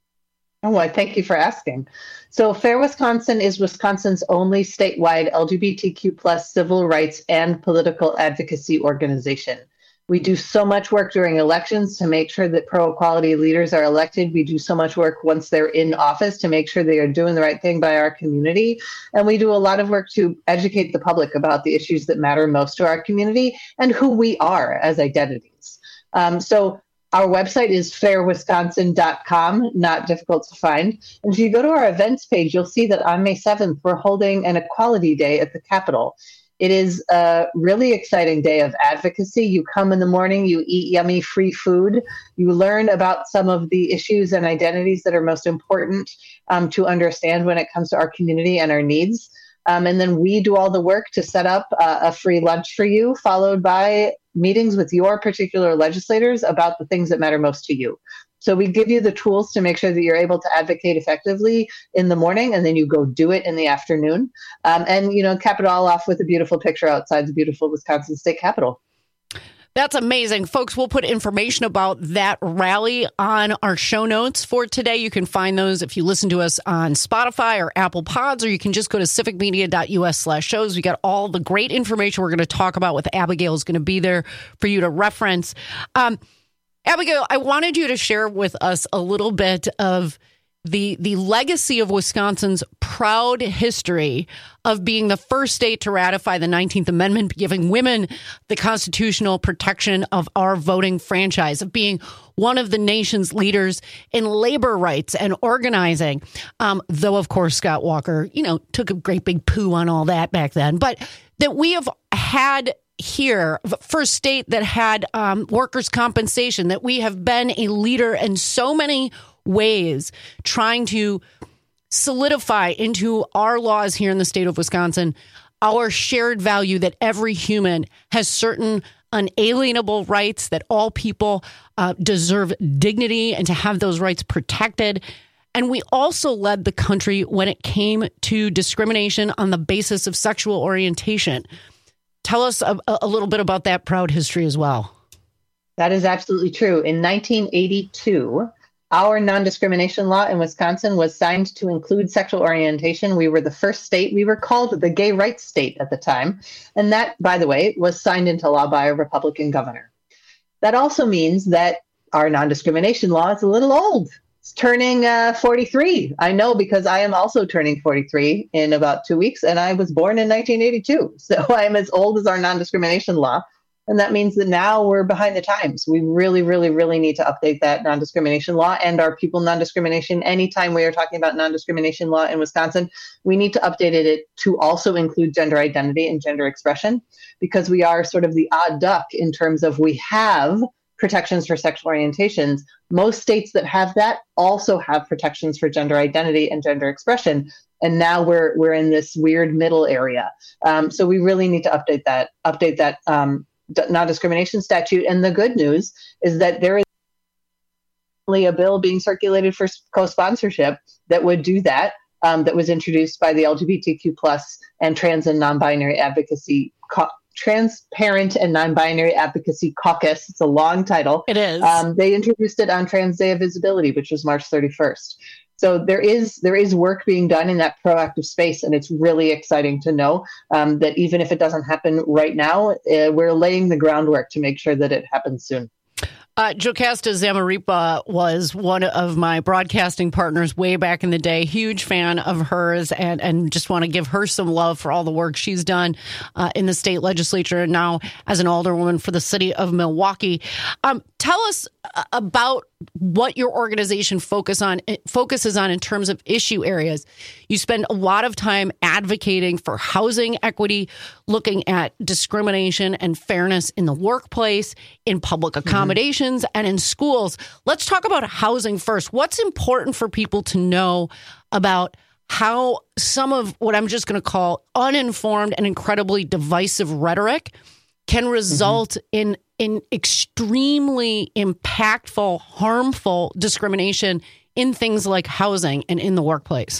Speaker 2: Oh, well, thank you for asking. So FAIR Wisconsin is Wisconsin's only statewide L G B T Q plus civil rights and political advocacy organization. We do so much work during elections to make sure that pro-equality leaders are elected. We do so much work once they're in office to make sure they are doing the right thing by our community. And we do a lot of work to educate the public about the issues that matter most to our community and who we are as identities. Um, so Our website is fair wisconsin dot com, not difficult to find. And if you go to our events page, you'll see that on May seventh, we're holding an Equality Day at the Capitol. It is a really exciting day of advocacy. You come in the morning, you eat yummy free food, you learn about some of the issues and identities that are most important um, to understand when it comes to our community and our needs. Um, and then we do all the work to set up uh, a free lunch for you, followed by meetings with your particular legislators about the things that matter most to you. So we give you the tools to make sure that you're able to advocate effectively in the morning, and then you go do it in the afternoon. Um, and, you know, cap it all off with a beautiful picture outside the beautiful Wisconsin State Capitol.
Speaker 17: That's amazing. Folks, we'll put information about that rally on our show notes for today. You can find those if you listen to us on Spotify or Apple Pods, or you can just go to civic media dot u s slash shows. We got all the great information we're going to talk about with Abigail is going to be there for you to reference. Um, Abigail, I wanted you to share with us a little bit of the the legacy of Wisconsin's proud history of being the first state to ratify the nineteenth Amendment, giving women the constitutional protection of our voting franchise, of being one of the nation's leaders in labor rights and organizing. Um, though, of course, Scott Walker, you know, took a great big poo on all that back then. But that we have had here, first state that had um, workers' compensation, that we have been a leader in so many ways trying to solidify into our laws here in the state of Wisconsin our shared value that every human has certain unalienable rights, that all people uh, deserve dignity and to have those rights protected. And we also led the country when it came to discrimination on the basis of sexual orientation. Tell us a, a little bit about that proud history as well.
Speaker 2: That is absolutely true. In nineteen eighty-two, our non-discrimination law in Wisconsin was signed to include sexual orientation. We were the first state. We were called the gay rights state at the time. And that, by the way, was signed into law by a Republican governor. That also means that our non-discrimination law is a little old. It's turning uh, forty-three. I know because I am also turning forty-three in about two weeks, and I was born in nineteen eighty-two. So I'm as old as our non-discrimination law. And that means that now we're behind the times. We really, really, really need to update that non-discrimination law and our people non-discrimination. Anytime we are talking about non-discrimination law in Wisconsin, we need to update it to also include gender identity and gender expression, because we are sort of the odd duck in terms of we have protections for sexual orientations. Most states that have that also have protections for gender identity and gender expression. And now we're we're in this weird middle area. Um, so we really need to update that, update that um, non-discrimination statute. And the good news is that there is a bill being circulated for co-sponsorship that would do that, um, that was introduced by the L G B T Q plus and trans and non-binary advocacy co- Transparent and Non-Binary Advocacy Caucus. It's a long title.
Speaker 17: It is.
Speaker 2: Um, they introduced it on Trans Day of Visibility, which was March thirty-first. So there is there is work being done in that proactive space, and it's really exciting to know um, that even if it doesn't happen right now, uh, we're laying the groundwork to make sure that it happens soon.
Speaker 17: Uh, Jocasta Zamaripa was one of my broadcasting partners way back in the day. Huge fan of hers, and, and just want to give her some love for all the work she's done uh, in the state legislature and now as an alderwoman for the city of Milwaukee. Um, tell us about what your organization focus on focuses on in terms of issue areas. You spend a lot of time advocating for housing equity, looking at discrimination and fairness in the workplace, in public accommodations, mm-hmm. and in schools. Let's talk about housing first. What's important for people to know about how some of what I'm just going to call uninformed and incredibly divisive rhetoric can result mm-hmm. in in extremely impactful, harmful discrimination in things like housing and in the workplace?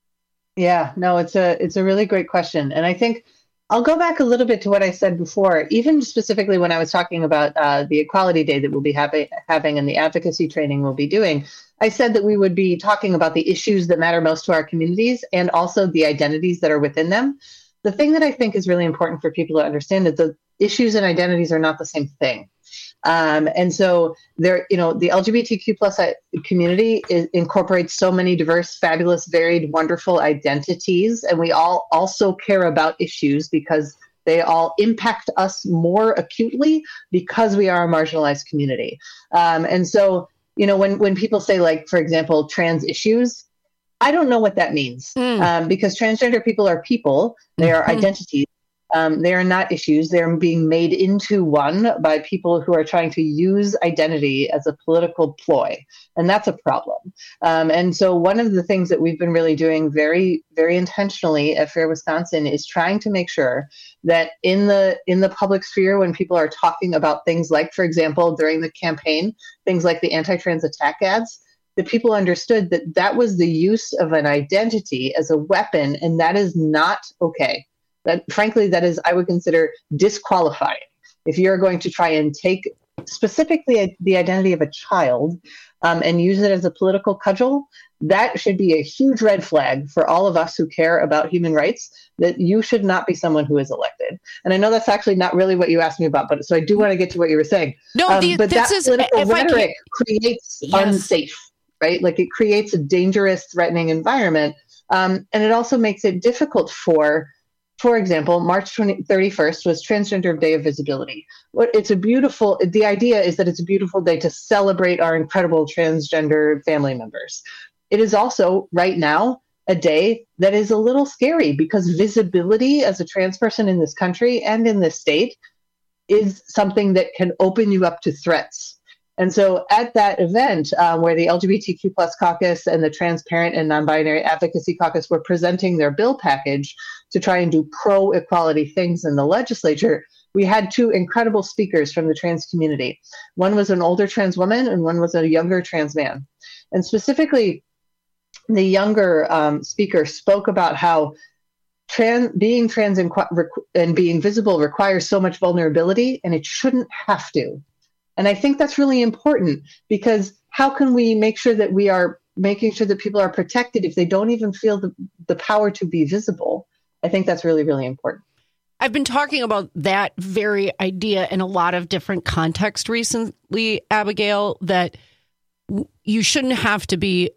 Speaker 2: Yeah, no, it's a it's a really great question. And I think I'll go back a little bit to what I said before, even specifically when I was talking about uh, the Equality Day that we'll be having, having and the advocacy training we'll be doing. I said that we would be talking about the issues that matter most to our communities and also the identities that are within them. The thing that I think is really important for people to understand is that issues and identities are not the same thing. Um, and so there, you know, the L G B T Q plus community is, incorporates so many diverse, fabulous, varied, wonderful identities. And we all also care about issues because they all impact us more acutely because we are a marginalized community. Um, and so, you know, when, when people say, like, for example, trans issues, I don't know what that means mm. um, because transgender people are people. They are mm-hmm. identities. Um, they are not issues. They're being made into one by people who are trying to use identity as a political ploy. And that's a problem. Um, and so one of the things that we've been really doing very, very intentionally at Fair Wisconsin is trying to make sure that in the in the public sphere, when people are talking about things like, for example, during the campaign, things like the anti-trans attack ads, that people understood that that was the use of an identity as a weapon, and that is not okay. That, frankly, that is, I would consider disqualifying. If you're going to try and take specifically the identity of a child um, and use it as a political cudgel, that should be a huge red flag for all of us who care about human rights, that you should not be someone who is elected. And I know that's actually not really what you asked me about, but so I do want to get to what you were saying.
Speaker 17: No,
Speaker 2: um,
Speaker 17: the,
Speaker 2: but
Speaker 17: this
Speaker 2: that
Speaker 17: is,
Speaker 2: political rhetoric
Speaker 17: can...
Speaker 2: creates
Speaker 17: yes.
Speaker 2: unsafe, right? Like it creates a dangerous, threatening environment. Um, and it also makes it difficult for For example, March thirty-first was Transgender Day of Visibility. It's a beautiful, the idea is that it's a beautiful day to celebrate our incredible transgender family members. It is also, right now, a day that is a little scary because visibility as a trans person in this country and in this state is something that can open you up to threats. And so at that event um, where the L G B T Q plus caucus and the Transparent and Non-Binary Advocacy Caucus were presenting their bill package to try and do pro-equality things in the legislature, we had two incredible speakers from the trans community. One was an older trans woman and one was a younger trans man. And specifically, the younger um, speaker spoke about how trans, being trans and, and being visible requires so much vulnerability, and it shouldn't have to. And I think that's really important because how can we make sure that we are making sure that people are protected if they don't even feel the, the power to be visible? I think that's really, really important.
Speaker 17: I've been talking about that very idea in a lot of different contexts recently, Abigail, that you shouldn't have to be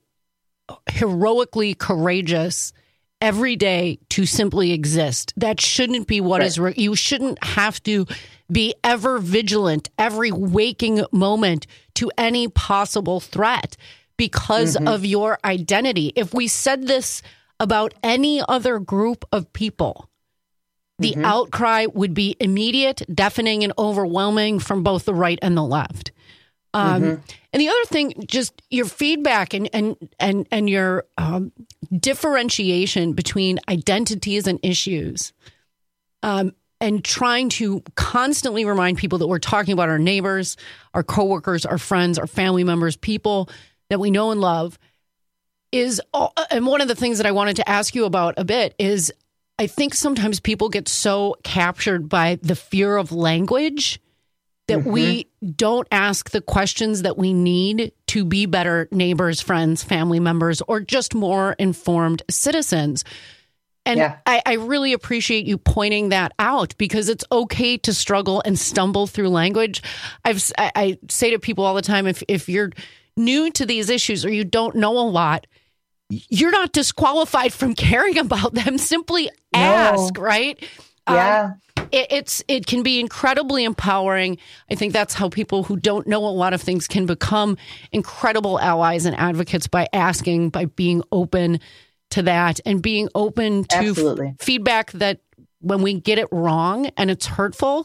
Speaker 17: heroically courageous every day to simply exist. That shouldn't be what right. is. Re- you shouldn't have to be ever vigilant every waking moment to any possible threat because mm-hmm. of your identity. If we said this about any other group of people, the mm-hmm. outcry would be immediate, deafening, and overwhelming from both the right and the left. Um, mm-hmm. And the other thing, just your feedback and and and and your um, differentiation between identities and issues, um, and trying to constantly remind people that we're talking about our neighbors, our coworkers, our friends, our family members, people that we know and love, is. And one of the things that I wanted to ask you about a bit is I think sometimes people get so captured by the fear of language that mm-hmm. we don't ask the questions that we need to be better neighbors, friends, family members, or just more informed citizens. And yeah. I, I really appreciate you pointing that out, because it's okay to struggle and stumble through language. I've, I, I say to people all the time, if, if you're new to these issues or you don't know a lot, you're not disqualified from caring about them. Simply ask, no. right?
Speaker 2: Yeah.
Speaker 17: Um, it, it's it can be incredibly empowering. I think that's how people who don't know a lot of things can become incredible allies and advocates, by asking, by being open to that, and being open to f- feedback that when we get it wrong and it's hurtful,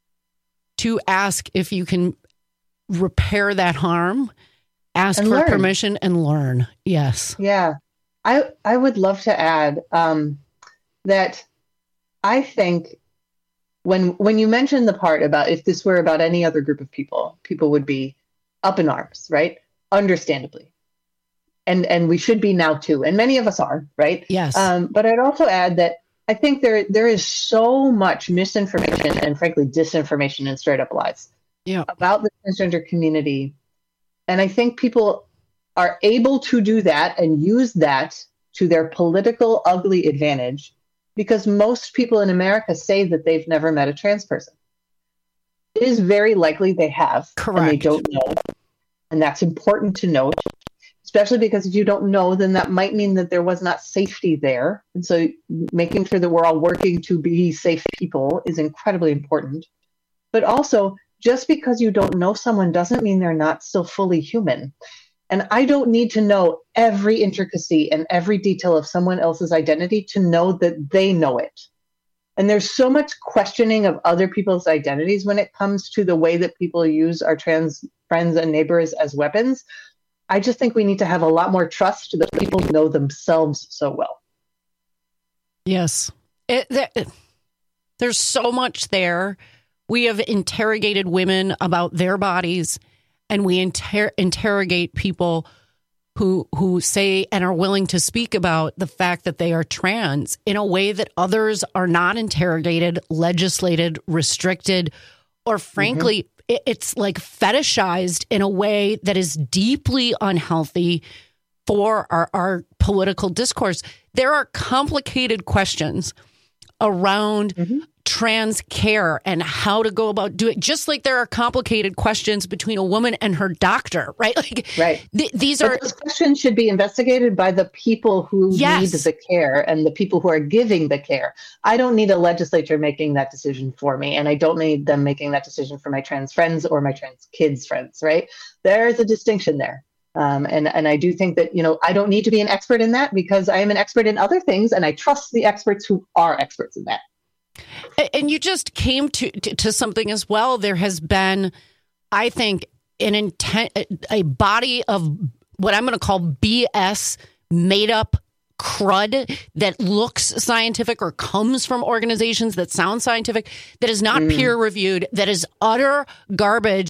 Speaker 17: to ask if you can repair that harm, ask
Speaker 2: and
Speaker 17: for
Speaker 2: learn.
Speaker 17: permission and learn. Yes.
Speaker 2: Yeah. I I would love to add um, that I think when when you mentioned the part about if this were about any other group of people, people would be up in arms, right? Understandably. And and we should be now too. And many of us are, right?
Speaker 17: Yes.
Speaker 2: Um, but I'd also add that I think there there is so much misinformation and frankly disinformation and straight up lies
Speaker 17: yeah.
Speaker 2: about the transgender community. And I think people are able to do that and use that to their political ugly advantage, because most people in America say that they've never met a trans person. It is very likely they have.
Speaker 17: Correct.
Speaker 2: And they don't know. And that's important to note, especially because if you don't know, then that might mean that there was not safety there. And so making sure that we're all working to be safe people is incredibly important. But also, just because you don't know someone doesn't mean they're not still fully human. And I don't need to know every intricacy and every detail of someone else's identity to know that they know it. And there's so much questioning of other people's identities when it comes to the way that people use our trans friends and neighbors as weapons. I just think we need to have a lot more trust that people know themselves so well.
Speaker 17: Yes. It, there, there's so much there. We have interrogated women about their bodies, and we inter- interrogate people who who say and are willing to speak about the fact that they are trans in a way that others are not interrogated, legislated, restricted, or frankly, mm-hmm. it, it's like fetishized in a way that is deeply unhealthy for our, our political discourse. There are complicated questions around mm-hmm. trans care and how to go about doing it, just like there are complicated questions between a woman and her doctor, right? Like,
Speaker 2: right.
Speaker 17: Th- these
Speaker 2: but
Speaker 17: are
Speaker 2: those questions should be investigated by the people who
Speaker 17: yes.
Speaker 2: need the care and the people who are giving the care. I don't need a legislature making that decision for me, and I don't need them making that decision for my trans friends or my trans kids' friends, right? There is a distinction there. Um, and, and I do think that, you know, I don't need to be an expert in that because I am an expert in other things, and I trust the experts who are experts in that.
Speaker 17: And you just came to, to, to something as well. There has been, I think, an intent, a body of what I'm going to call B S, made up crud that looks scientific or comes from organizations that sound scientific, that is not mm. peer reviewed, that is utter garbage.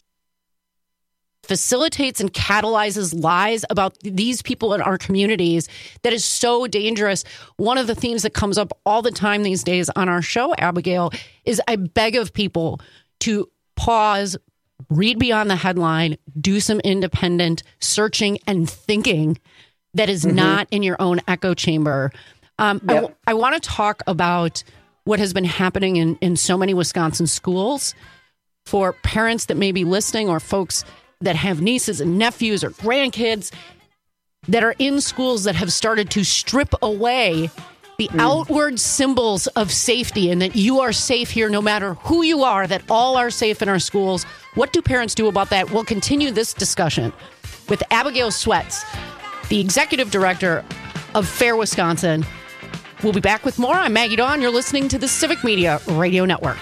Speaker 17: Facilitates and catalyzes lies about these people in our communities that is so dangerous. One of the themes that comes up all the time these days on our show, Abigail, is I beg of people to pause, read beyond the headline, do some independent searching and thinking that is mm-hmm. not in your own echo chamber. Um, yep. I, I want to talk about what has been happening in, in so many Wisconsin schools for parents that may be listening, or folks that have nieces and nephews or grandkids that are in schools that have started to strip away the mm. outward symbols of safety, and that you are safe here no matter who you are, that all are safe in our schools. What do parents do about that? We'll continue this discussion with Abigail Sweats, the executive director of FAIR Wisconsin. We'll be back with more. I'm Maggie Dawn. You're listening to the Civic Media Radio Network.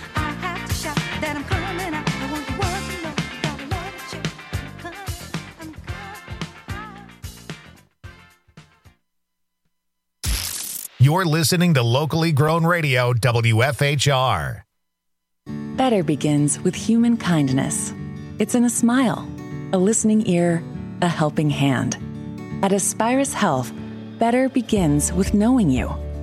Speaker 1: You're listening to locally grown radio, W F H R.
Speaker 5: Better begins with human kindness. It's in a smile, a listening ear, a helping hand. At Aspirus Health, better begins with knowing you.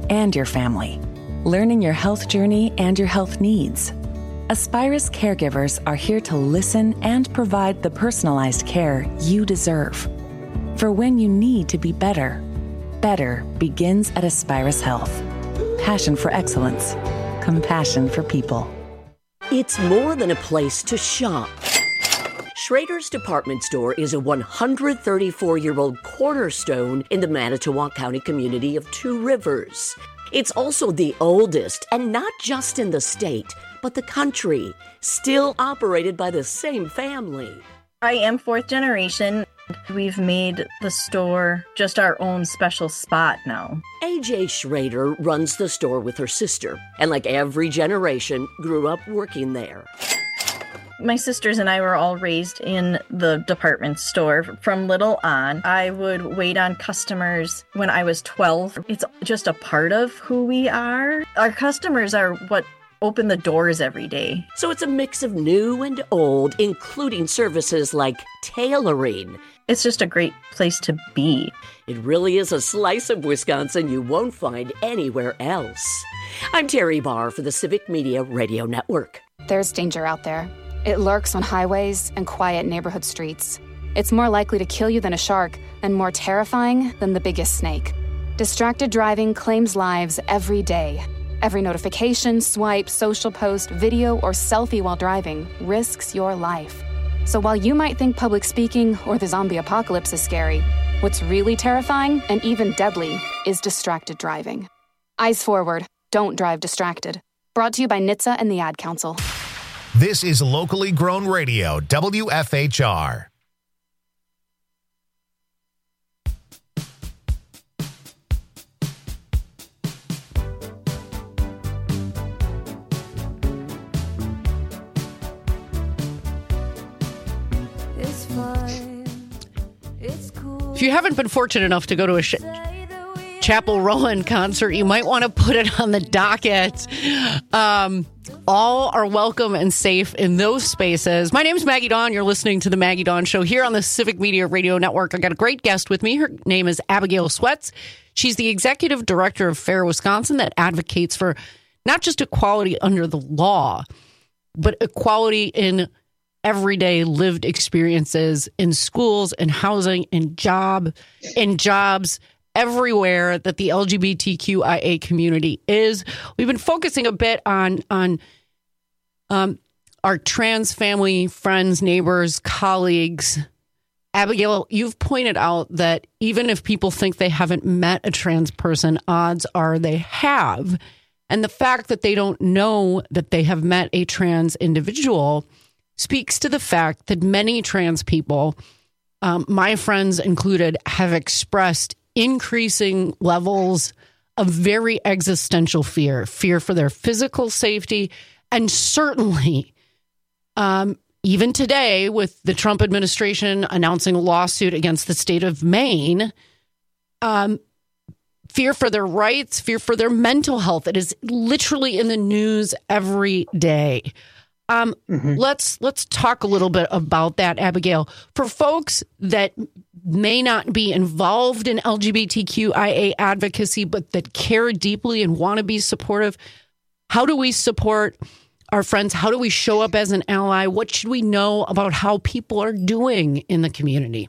Speaker 5: and your family, learning your health journey and your health needs. Aspirus caregivers are here to listen and provide the personalized care you deserve. For when you need to be better, better begins at Aspirus Health. Passion for excellence. Compassion for people.
Speaker 6: It's more than a place to shop. Schrader's Department Store is a one hundred thirty-four-year-old cornerstone in the Manitowoc County community of Two Rivers. It's also the oldest, and not just in the state, but the country, still operated by the same family.
Speaker 8: I am fourth generation. We've made the store just our own special spot now.
Speaker 6: A J Schrader runs the store with her sister, and like every generation, grew up working there.
Speaker 8: My sisters and I were all raised in the department store from little on. I would wait on customers when I was twelve. It's just a part of who we are. Our customers are what open the doors every day.
Speaker 6: So it's a mix of new and old, including services like tailoring.
Speaker 8: It's just a great place to be.
Speaker 6: It really is a slice of Wisconsin you won't find anywhere else. I'm Terry Barr for the Civic Media Radio Network.
Speaker 9: There's danger out there. It lurks on highways and quiet neighborhood streets. It's more likely to kill you than a shark, and more terrifying than the biggest snake. Distracted driving claims lives every day. Every notification, swipe, social post, video, or selfie while driving risks your life. So while you might think public speaking or the zombie apocalypse is scary, what's really terrifying and even deadly is distracted driving. Eyes forward. Don't drive distracted. Brought to you by N H T S A and the Ad Council.
Speaker 1: This is locally grown radio, W F H R.
Speaker 17: If you haven't been fortunate enough to go to a sh- Chapel Rowan concert, you might want to put it on the docket. Um, all are welcome and safe in those spaces. My name is Maggie Dawn. You're listening to the Maggie Dawn Show here on the Civic Media Radio Network. I got a great guest with me. Her name is Abigail Sweats. She's the executive director of FAIR Wisconsin that advocates for not just equality under the law, but equality in everyday lived experiences in schools and housing and job and jobs everywhere that the L G B T Q I A community is. We've been focusing a bit on on um, our trans family, friends, neighbors, colleagues. Abigail, you've pointed out that even if people think they haven't met a trans person, odds are they have. And the fact that they don't know that they have met a trans individual speaks to the fact that many trans people, um, my friends included, have expressed increasing levels of very existential fear, fear for their physical safety, and certainly, um, even today, with the Trump administration announcing a lawsuit against the state of Maine, um, fear for their rights, fear for their mental health. It is literally in the news every day. Um, mm-hmm. Let's let's talk a little bit about that, Abigail. For folks that may not be involved in L G B T Q I A advocacy, but that care deeply and want to be supportive, how do we support our friends? How do we show up as an ally? What should we know about how people are doing in the community?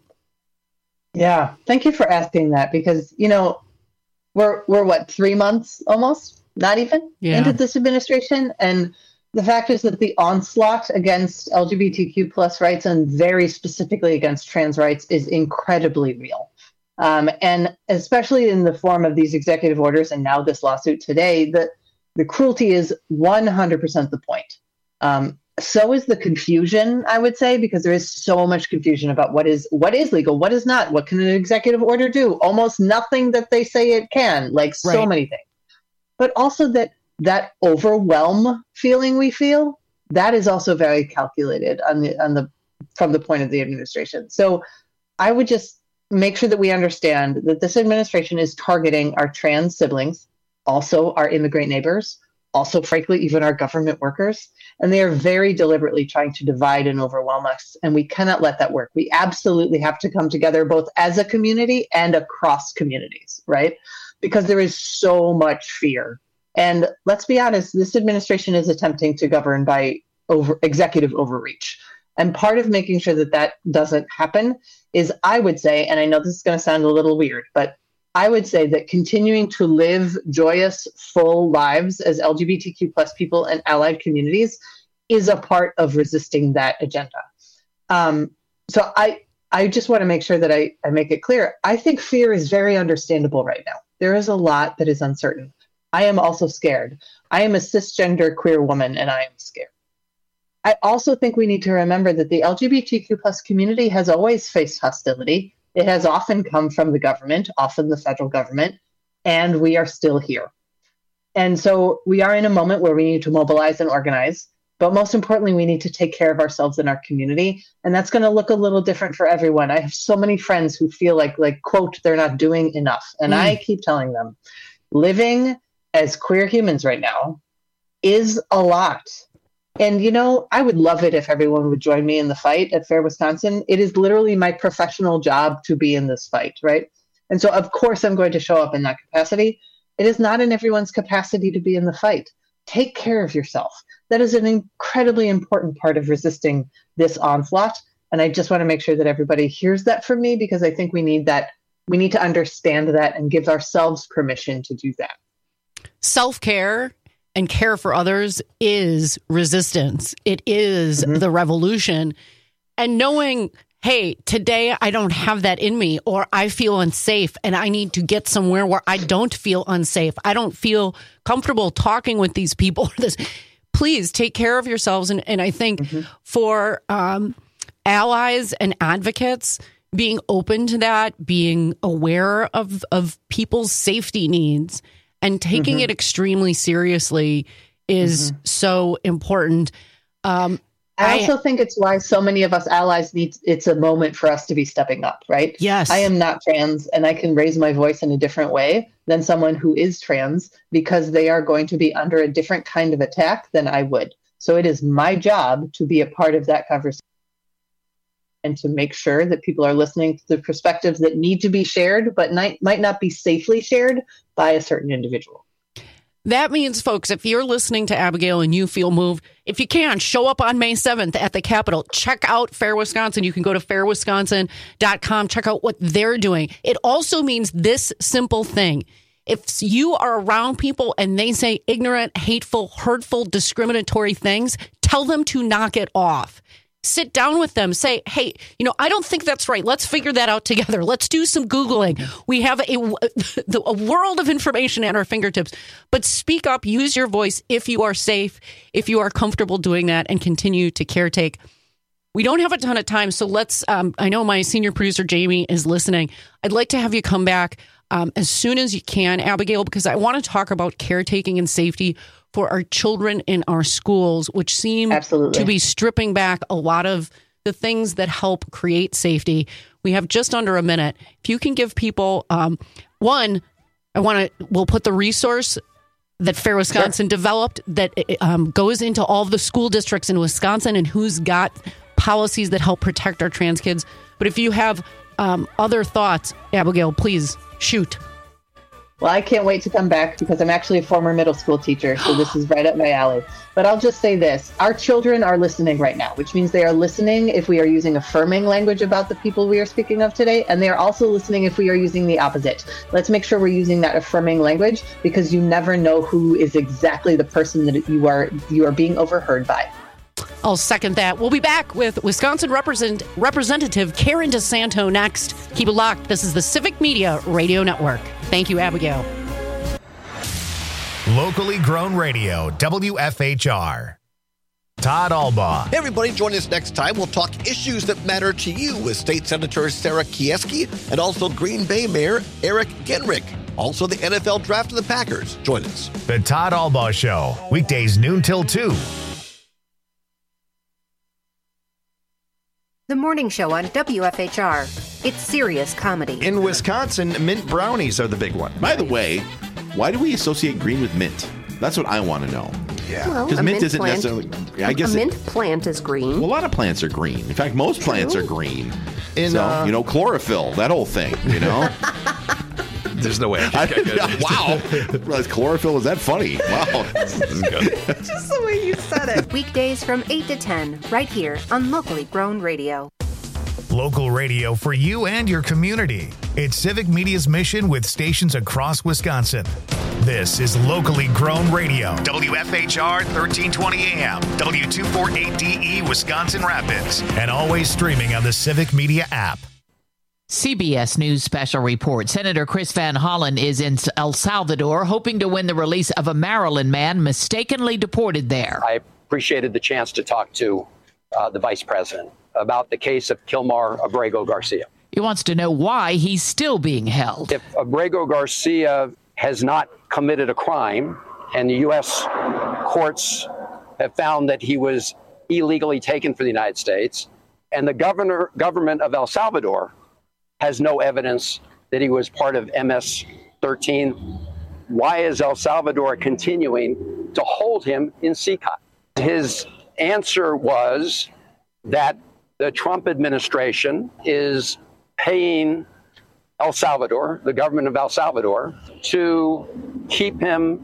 Speaker 2: Yeah, thank you for asking that, because, you know, we're we're what, three months almost, not even yeah. into this administration, and the fact is that the onslaught against L G B T Q plus rights, and very specifically against trans rights, is incredibly real. Um, and especially in the form of these executive orders and now this lawsuit today, the, the cruelty is one hundred percent the point. Um, so is the confusion, I would say, because there is so much confusion about what is what is legal, what is not, what can an executive order do? Almost nothing that they say it can, like so right. many things. But also that that overwhelm feeling we feel, that is also very calculated on the on the from the point of the administration. So I would just make sure that we understand that this administration is targeting our trans siblings, also our immigrant neighbors, also, frankly, even our government workers. And they are very deliberately trying to divide and overwhelm us. And we cannot let that work. We absolutely have to come together both as a community and across communities, right? because there is so much fear. And let's be honest, this administration is attempting to govern by over executive overreach. And part of making sure that that doesn't happen is, I would say, and I know this is going to sound a little weird, but I would say that continuing to live joyous, full lives as L G B T Q plus people and allied communities is a part of resisting that agenda. Um, so I, I just want to make sure that I, I make it clear. I think fear is very understandable right now. There is a lot that is uncertain. I am also scared. I am a cisgender queer woman, and I am scared. I also think we need to remember that the L G B T Q plus community has always faced hostility. It has often come from the government, often the federal government, and we are still here. And so we are in a moment where we need to mobilize and organize, but most importantly, we need to take care of ourselves and our community. And that's going to look a little different for everyone. I have so many friends who feel like, like, quote, they're not doing enough. And mm. I keep telling them, living as queer humans right now is a lot. And, you know, I would love it if everyone would join me in the fight at Fair Wisconsin. It is literally my professional job to be in this fight, right? And so, of course, I'm going to show up in that capacity. It is not in everyone's capacity to be in the fight. Take care of yourself. That is an incredibly important part of resisting this onslaught. And I just want to make sure that everybody hears that from me, because I think we need that. We need to understand that and give ourselves permission to do that.
Speaker 17: Self-care and care for others is resistance. It is mm-hmm. the revolution. And knowing, hey, today I don't have that in me, or I feel unsafe and I need to get somewhere where I don't feel unsafe. I don't feel comfortable talking with these people. Please take care of yourselves. And, and I think mm-hmm. for um, allies and advocates, being open to that, being aware of, of people's safety needs, and taking mm-hmm. it extremely seriously is mm-hmm. so important. Um,
Speaker 2: I also I, think it's why so many of us allies need, it's a moment for us to be stepping up, right?
Speaker 17: Yes.
Speaker 2: I am not trans, and I can raise my voice in a different way than someone who is trans, because they are going to be under a different kind of attack than I would. So it is my job to be a part of that conversation and to make sure that people are listening to the perspectives that need to be shared, but might, might not be safely shared by a certain individual.
Speaker 17: That means, folks, if you're listening to Abigail and you feel moved, if you can, show up on May seventh at the Capitol. Check out Fair Wisconsin. You can go to fair wisconsin dot com. Check out what they're doing. It also means this simple thing. If you are around people and they say ignorant, hateful, hurtful, discriminatory things, tell them to knock it off. Sit down with them. Say, hey, you know, I don't think that's right. Let's figure that out together. Let's do some Googling. We have a, a world of information at our fingertips. But speak up. Use your voice if you are safe, if you are comfortable doing that, and continue to caretake. We don't have a ton of time, so let's, um, I know my senior producer, Jamie, is listening. I'd like to have you come back um, as soon as you can, Abigail, because I want to talk about caretaking and safety for our children in our schools, which seem
Speaker 2: Absolutely.
Speaker 17: to be stripping back a lot of the things that help create safety. We have just under a minute. If you can give people, um, one, I want to, we'll put the resource that Fair Wisconsin sure. developed that um, goes into all of the school districts in Wisconsin and who's got policies that help protect our trans kids. But if you have um, other thoughts, Abigail, please shoot.
Speaker 2: Well, I can't wait to come back, because I'm actually a former middle school teacher, so this is right up my alley. But I'll just say this. Our children are listening right now, which means they are listening if we are using affirming language about the people we are speaking of today, and they are also listening if we are using the opposite. Let's make sure we're using that affirming language, because you never know who is exactly the person that you are you are being overheard by.
Speaker 17: I'll second that. We'll be back with Wisconsin represent, Representative Karen DeSanto next. Keep it locked. This is the Civic Media Radio Network. Thank you, Abigail.
Speaker 1: Locally grown radio, W F H R. Todd Albaugh.
Speaker 10: Hey, everybody, join us next time. We'll talk issues that matter to you with State Senator Sarah Kieski and also Green Bay Mayor Eric Genrich. Also, the N F L Draft of the Packers. Join us.
Speaker 1: The Todd Albaugh Show, weekdays noon till two.
Speaker 7: The morning show on W F H R. It's serious comedy.
Speaker 11: In Wisconsin, mint brownies are the big one.
Speaker 12: By the way, why do we associate green with mint? That's what I want to know.
Speaker 11: Yeah.
Speaker 7: Well,
Speaker 12: Because
Speaker 7: a
Speaker 12: mint
Speaker 7: mint
Speaker 12: isn't
Speaker 7: plant-
Speaker 12: necessarily... I guess
Speaker 7: a
Speaker 12: it-
Speaker 7: mint plant is green.
Speaker 12: Well, a lot of plants are green. In fact, most plants
Speaker 7: True.
Speaker 12: are green.
Speaker 11: In,
Speaker 12: so,
Speaker 11: uh,
Speaker 12: you know, chlorophyll, that whole thing, you know?
Speaker 14: There's no way. I can get it.
Speaker 12: Wow. Realize chlorophyll is that funny? Wow. This is good.
Speaker 7: Just the way you said it. Weekdays from eight to ten, right here on Locally Grown Radio.
Speaker 1: Local radio for you and your community. It's Civic Media's mission with stations across Wisconsin. This is Locally Grown Radio. W F H R thirteen twenty A M, W two forty-eight D E, Wisconsin Rapids, and always streaming on the Civic Media app.
Speaker 15: C B S News Special Report. Senator Chris Van Hollen is in El Salvador, hoping to win the release of a Maryland man mistakenly deported there.
Speaker 16: I appreciated the chance to talk to uh, the vice president about the case of Kilmar Abrego Garcia.
Speaker 15: He wants to know why he's still being held.
Speaker 16: If Abrego Garcia has not committed a crime, and the U S courts have found that he was illegally taken for the United States, and the governor government of El Salvador has no evidence that he was part of M S thirteen, why is El Salvador continuing to hold him in C I C A? His answer was that the Trump administration is paying El Salvador, the government of El Salvador, to keep him